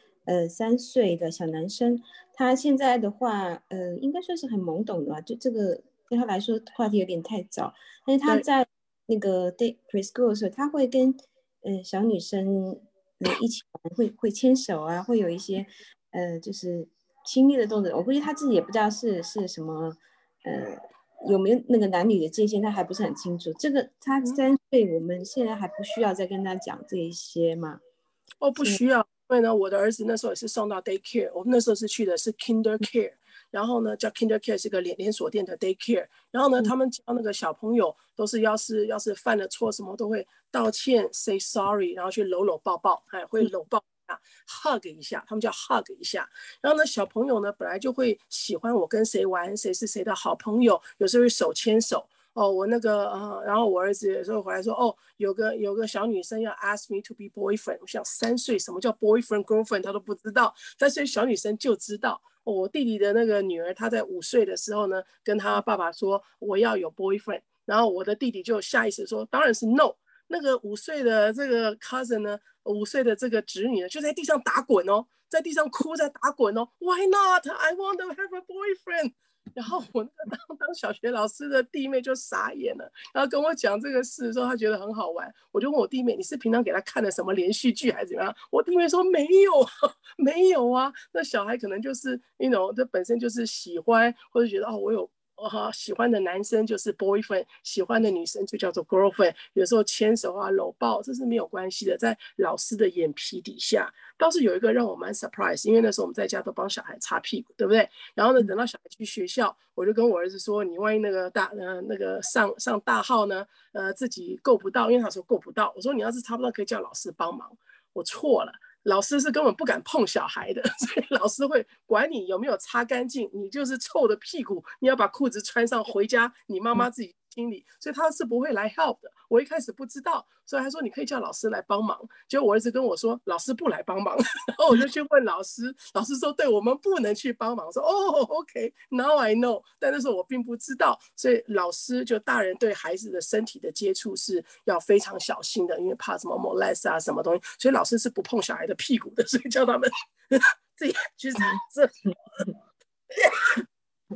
3岁的小男生，他现在的话，应该算是很懵懂的吧，就这个对他来说话题有点太早，但是他在那个 preschool 的时候，他会跟小女生一起玩，会牵手啊，会有一些就是亲密的动作，我估计他自己也不知道是什么有没有那个男女的界限，他还不是很清楚。这个他3岁，我们现在还不需要再跟他讲这一些吗？ 不需要，因为呢，我的儿子那时候也是送到 daycare， 我们那时候是去的是 kinder care， 然后呢叫 kinder care 是个连锁店的 daycare， 然后呢他们教那个小朋友都是要是犯了错什么都会道歉 say sorry， 然后去搂搂抱抱，会搂抱。hug 一下，他们叫 hug 一下。然后呢，小朋友呢本来就会喜欢我跟谁玩，谁是谁的好朋友，有时候会手牵手。我那个然后我儿子有时候回来说，有个小女生要 ask me to be boyfriend， 我想3岁什么叫 boyfriend girlfriend 他都不知道，但是小女生就知道。我弟弟的那个女儿，她在5岁的时候呢，跟她爸爸说我要有 boyfriend， 然后我的弟弟就下意识说当然是 no。那个5岁的这个 cousin 呢，5岁的这个侄女呢，就在地上打滚哦，在地上哭，在打滚哦。Why not? I want to have a boyfriend。然后我那个当小学老师的弟妹就傻眼了，然后跟我讲这个事的时候，她觉得很好玩。我就问我弟妹，你是平常给她看了什么连续剧还是怎么样？我弟妹说没有，没有啊。那小孩可能就是这本身就是喜欢，或者觉得我有。喜欢的男生就是 boyfriend， 喜欢的女生就叫做 girlfriend。有时候牵手啊、搂抱，这是没有关系的，在老师的眼皮底下。倒是有一个让我蛮 surprise， 因为那时候我们在家都帮小孩擦屁股，对不对？然后呢，等到小孩去学校，我就跟我儿子说：“你万一那个上大号呢，自己够不到，因为他说够不到。我说你要是擦不到，可以叫老师帮忙。我错了。”老师是根本不敢碰小孩的，所以老师会管你有没有擦干净，你就是臭的屁股，你要把裤子穿上回家，你妈妈自己清理，所以他是不会来 help 的。我一开始不知道，所以他说你可以叫老师来帮忙。结果我儿子跟我说老师不来帮忙，然后我就去问老师，老师说对，我们不能去帮忙。说OK now I know， 但那时候我并不知道，所以老师就大人对孩子的身体的接触是要非常小心的，因为怕什么 molest 啊什么东西，所以老师是不碰小孩的屁股的，所以叫他们自己去这。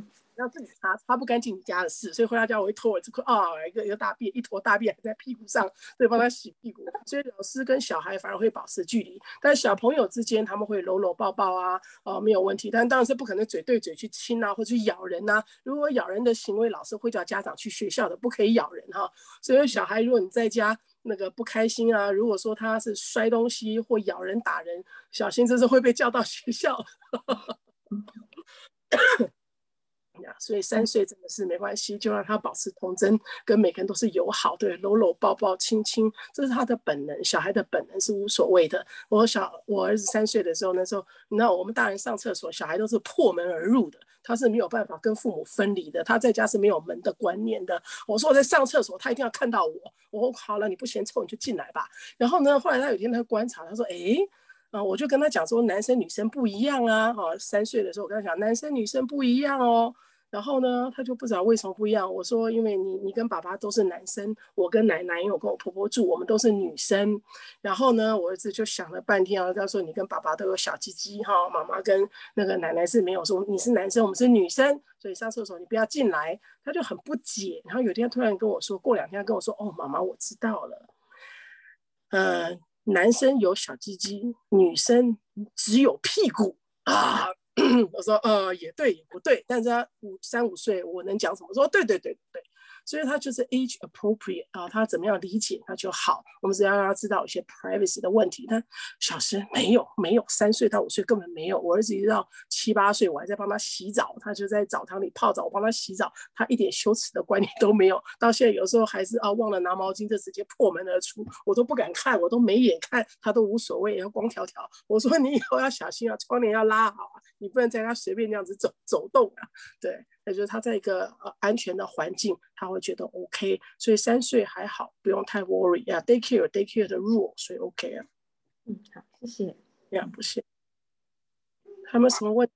要自己擦不干净你家的事，所以回到家我会拖我这块一个大便，一坨大便还在屁股上，所以帮他洗屁股。所以老师跟小孩反而会保持距离，但小朋友之间他们会搂搂抱抱啊，没有问题。但当然是不可能嘴对嘴去亲啊，或者去咬人啊。如果咬人的行为，老师会叫家长去学校的，不可以咬人哈。所以小孩如果你在家那个不开心啊，如果说他是摔东西或咬人打人，小心这是会被叫到学校。所以3岁真的是没关系，就让他保持童真，跟每个人都是友好，对，搂搂抱抱亲亲，这是他的本能，小孩的本能是无所谓的。我儿子3岁的时候，那时候你知道我们大人上厕所，小孩都是破门而入的，他是没有办法跟父母分离的，他在家是没有门的观念的。我说我在上厕所，他一定要看到我，我说好了，你不嫌臭你就进来吧。然后呢，后来他有一天他观察，他说我就跟他讲说男生女生不一样啊，3岁的时候我跟他讲男生女生不一样哦。然后呢，他就不知道为什么不一样。我说，因为你跟爸爸都是男生，我跟奶奶，因为我跟我婆婆住，我们都是女生。然后呢，我儿子就想了半天他说你跟爸爸都有小鸡鸡哈，妈妈跟那个奶奶是没有，说你是男生，我们是女生，所以上厕所你不要进来。他就很不解。然后有一天突然跟我说，过2天他跟我说，妈妈我知道了，男生有小鸡鸡，女生只有屁股啊。我说也对也不对，但是他3、5岁我能讲什么？我说对，所以他就是 age appropriate 他怎么样理解他就好，我们只要让他知道有些 privacy 的问题。但小时没有3岁到5岁根本没有。我儿子一直到7、8岁我还在帮他洗澡，他就在澡堂里泡澡，我帮他洗澡，他一点羞耻的观念都没有。到现在有时候还是忘了拿毛巾就直接破门而出，我都不敢看，我都没眼看，他都无所谓，要光条条。我说你以后要小心啊，窗帘要拉好啊，你不能在他随便这样子走动啊。对，也就是他在一个安全的环境他会觉得 OK。 所以3岁还好，不用太 worry daycare 的 rule， 所以 OK 啊。 好，谢谢。 不谢。还有没有什么问题？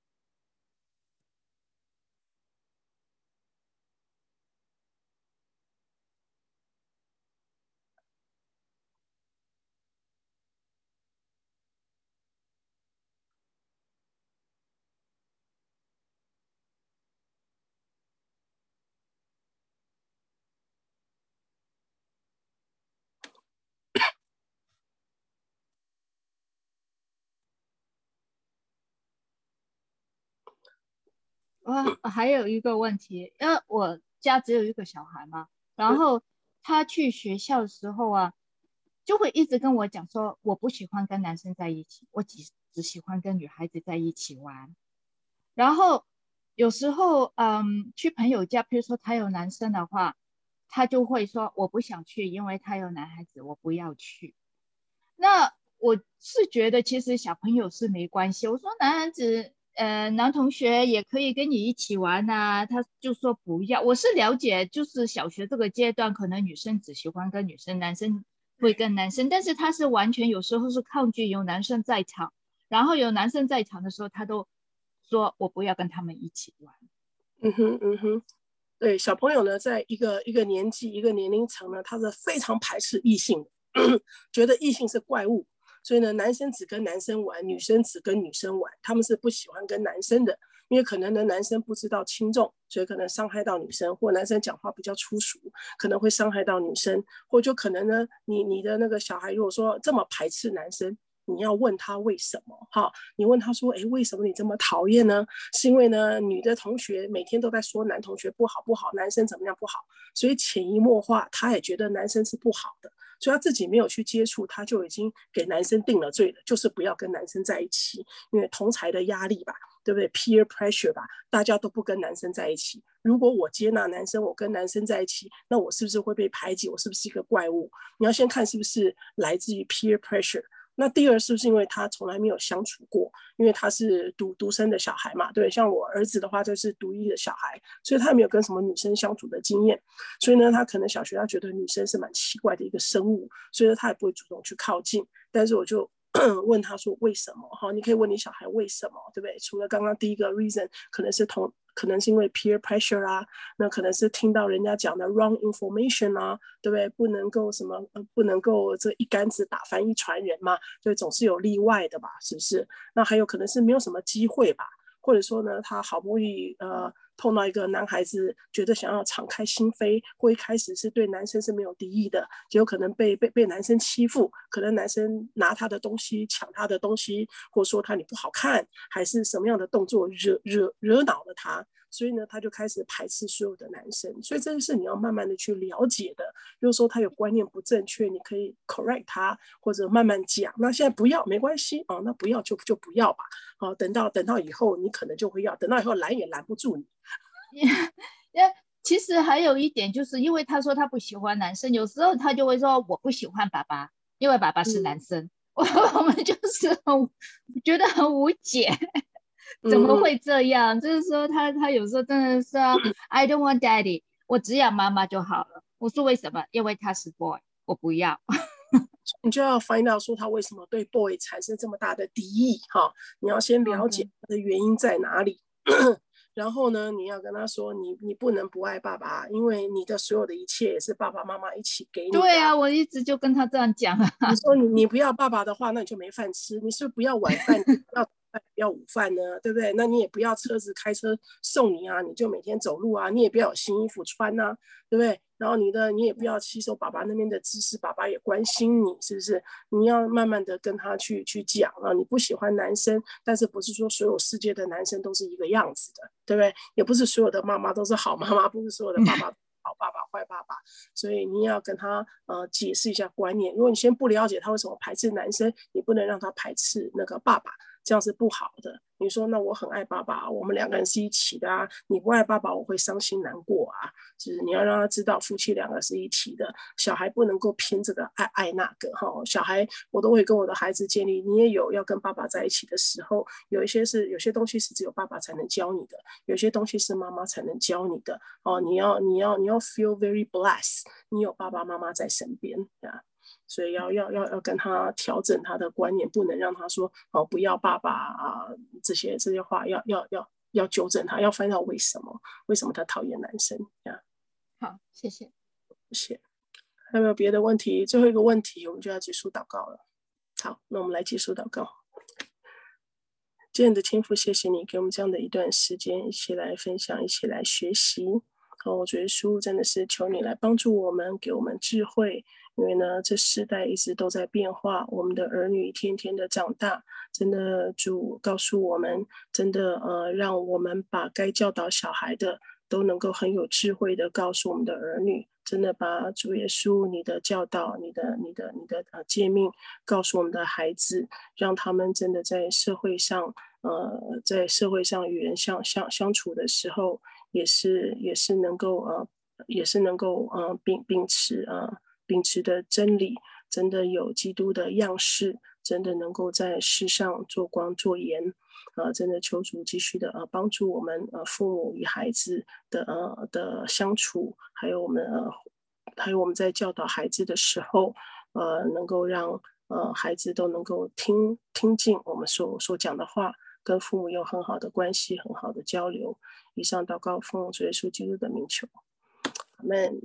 还有一个问题，因为我家只有一个小孩嘛，然后他去学校的时候啊，就会一直跟我讲说，我不喜欢跟男生在一起，我只喜欢跟女孩子在一起玩。然后有时候去朋友家，比如说他有男生的话，他就会说我不想去，因为他有男孩子，我不要去。那我是觉得其实小朋友是没关系，我说男同学也可以跟你一起玩啊，他就说不要。我是了解，就是小学这个阶段，可能女生只喜欢跟女生，男生会跟男生，但是他是完全有时候是抗拒有男生在场，然后有男生在场的时候，他都说我不要跟他们一起玩。 对，小朋友呢，在一个年纪一个年龄层呢，他是非常排斥异性的，觉得异性是怪物。所以呢，男生只跟男生玩，女生只跟女生玩，他们是不喜欢跟男生的，因为可能呢男生不知道轻重，所以可能伤害到女生，或男生讲话比较粗俗，可能会伤害到女生，或就可能呢你的那个小孩如果说这么排斥男生，你要问他为什么哈？你问他说，为什么你这么讨厌呢？是因为呢女的同学每天都在说男同学不好，男生怎么样不好，所以潜移默化他也觉得男生是不好的。所以他自己没有去接触，他就已经给男生定了罪了，就是不要跟男生在一起，因为同侪的压力吧，对不对 ？peer pressure 吧，大家都不跟男生在一起。如果我接纳男生，我跟男生在一起，那我是不是会被排挤？我是不是一个怪物？你要先看是不是来自于 peer pressure。那第二是不是因为他从来没有相处过，因为他是独生的小孩嘛，对，像我儿子的话就是独一的小孩，所以他没有跟什么女生相处的经验，所以呢他可能小学他觉得女生是蛮奇怪的一个生物，所以他也不会主动去靠近。但是我就问他说为什么，你可以问你小孩为什么，对不对？除了刚刚第一个 reason 可能是因为 peer pressure 啊，那可能是听到人家讲的 wrong information 啊，对不对？不能够这一竿子打翻一船人嘛，所以总是有例外的吧，是不是？那还有可能是没有什么机会吧，或者说呢，他好不容易碰到一个男孩子觉得想要敞开心扉，或一开始是对男生是没有敌意的，结果可能被男生欺负，可能男生拿他的东西抢他的东西，或说他你不好看，还是什么样的动作惹恼了他，所以呢他就开始排斥所有的男生。所以这是你要慢慢的去了解的，就是说他有观念不正确，你可以 correct 他，或者慢慢讲，那现在不要没关系那不要就不要吧等到以后你可能就会要，等到以后拦也拦不住你。 其实还有一点，就是因为他说他不喜欢男生，有时候他就会说我不喜欢爸爸，因为爸爸是男生。我们就是觉得很无解，怎么会这样？就是说他有时候真的是I don't want daddy， 我只养妈妈就好了。我说为什么？因为他是 boy， 我不要。 你就要 find out 说他为什么对 boy 产生这么大的敌意你要先了解他的原因在哪里。然后呢，你要跟他说，你不能不爱爸爸，因为你的所有的一切也是爸爸妈妈一起给你的。 对啊，我一直就跟他这样讲你说你不要爸爸的话，那你就没饭吃。你是不要晚饭，你不要午饭呢，对不对？那你也不要车子开车送你啊，你就每天走路啊，你也不要有新衣服穿啊，对不对？然后你也不要吸收爸爸那边的知识，爸爸也关心你，是不是？你要慢慢的跟他去讲啊，你不喜欢男生，但是不是说所有世界的男生都是一个样子的，对不对？也不是所有的妈妈都是好妈妈，不是所有的爸爸好爸爸坏爸爸，所以你要跟他解释一下观念。如果你先不了解他为什么排斥男生，你不能让他排斥那个爸爸，这样是不好的。你说那我很爱爸爸，我们两个人是一起的啊，你不爱爸爸我会伤心难过啊，就是你要让他知道夫妻两个是一体的，小孩不能够偏这个爱那个小孩我都会跟我的孩子建立，你也有要跟爸爸在一起的时候，有些东西是只有爸爸才能教你的，有些东西是妈妈才能教你的你要 feel very blessed， 你有爸爸妈妈在身边所以要跟他调整他的观念，不能让他说不要爸爸这些话要纠正他，要翻到为什么他讨厌男生好，谢谢。 谢谢。还有没有别的问题？最后一个问题我们就要结束祷告了。好，那我们来结束祷告。今天的天父，谢谢你给我们这样的一段时间，一起来分享，一起来学习。我主耶稣真的是求你来帮助我们，给我们智慧，因为呢这世代一直都在变化，我们的儿女一天天的长大，真的主告诉我们，真的让我们把该教导小孩的都能够很有智慧的告诉我们的儿女，真的把主耶稣你的教导，你的诫命告诉我们的孩子，让他们真的在社会上与人相处的时候，也是能够秉持的真理，真的有基督的样式，真的能够在世上做光做盐真的求主继续的帮助我们父母与孩子的相处，还有我们在教导孩子的时候能够让孩子都能够听进我们所讲的话，跟父母有很好的关系，很好的交流。以上祷告奉主耶稣基督的名求，阿们。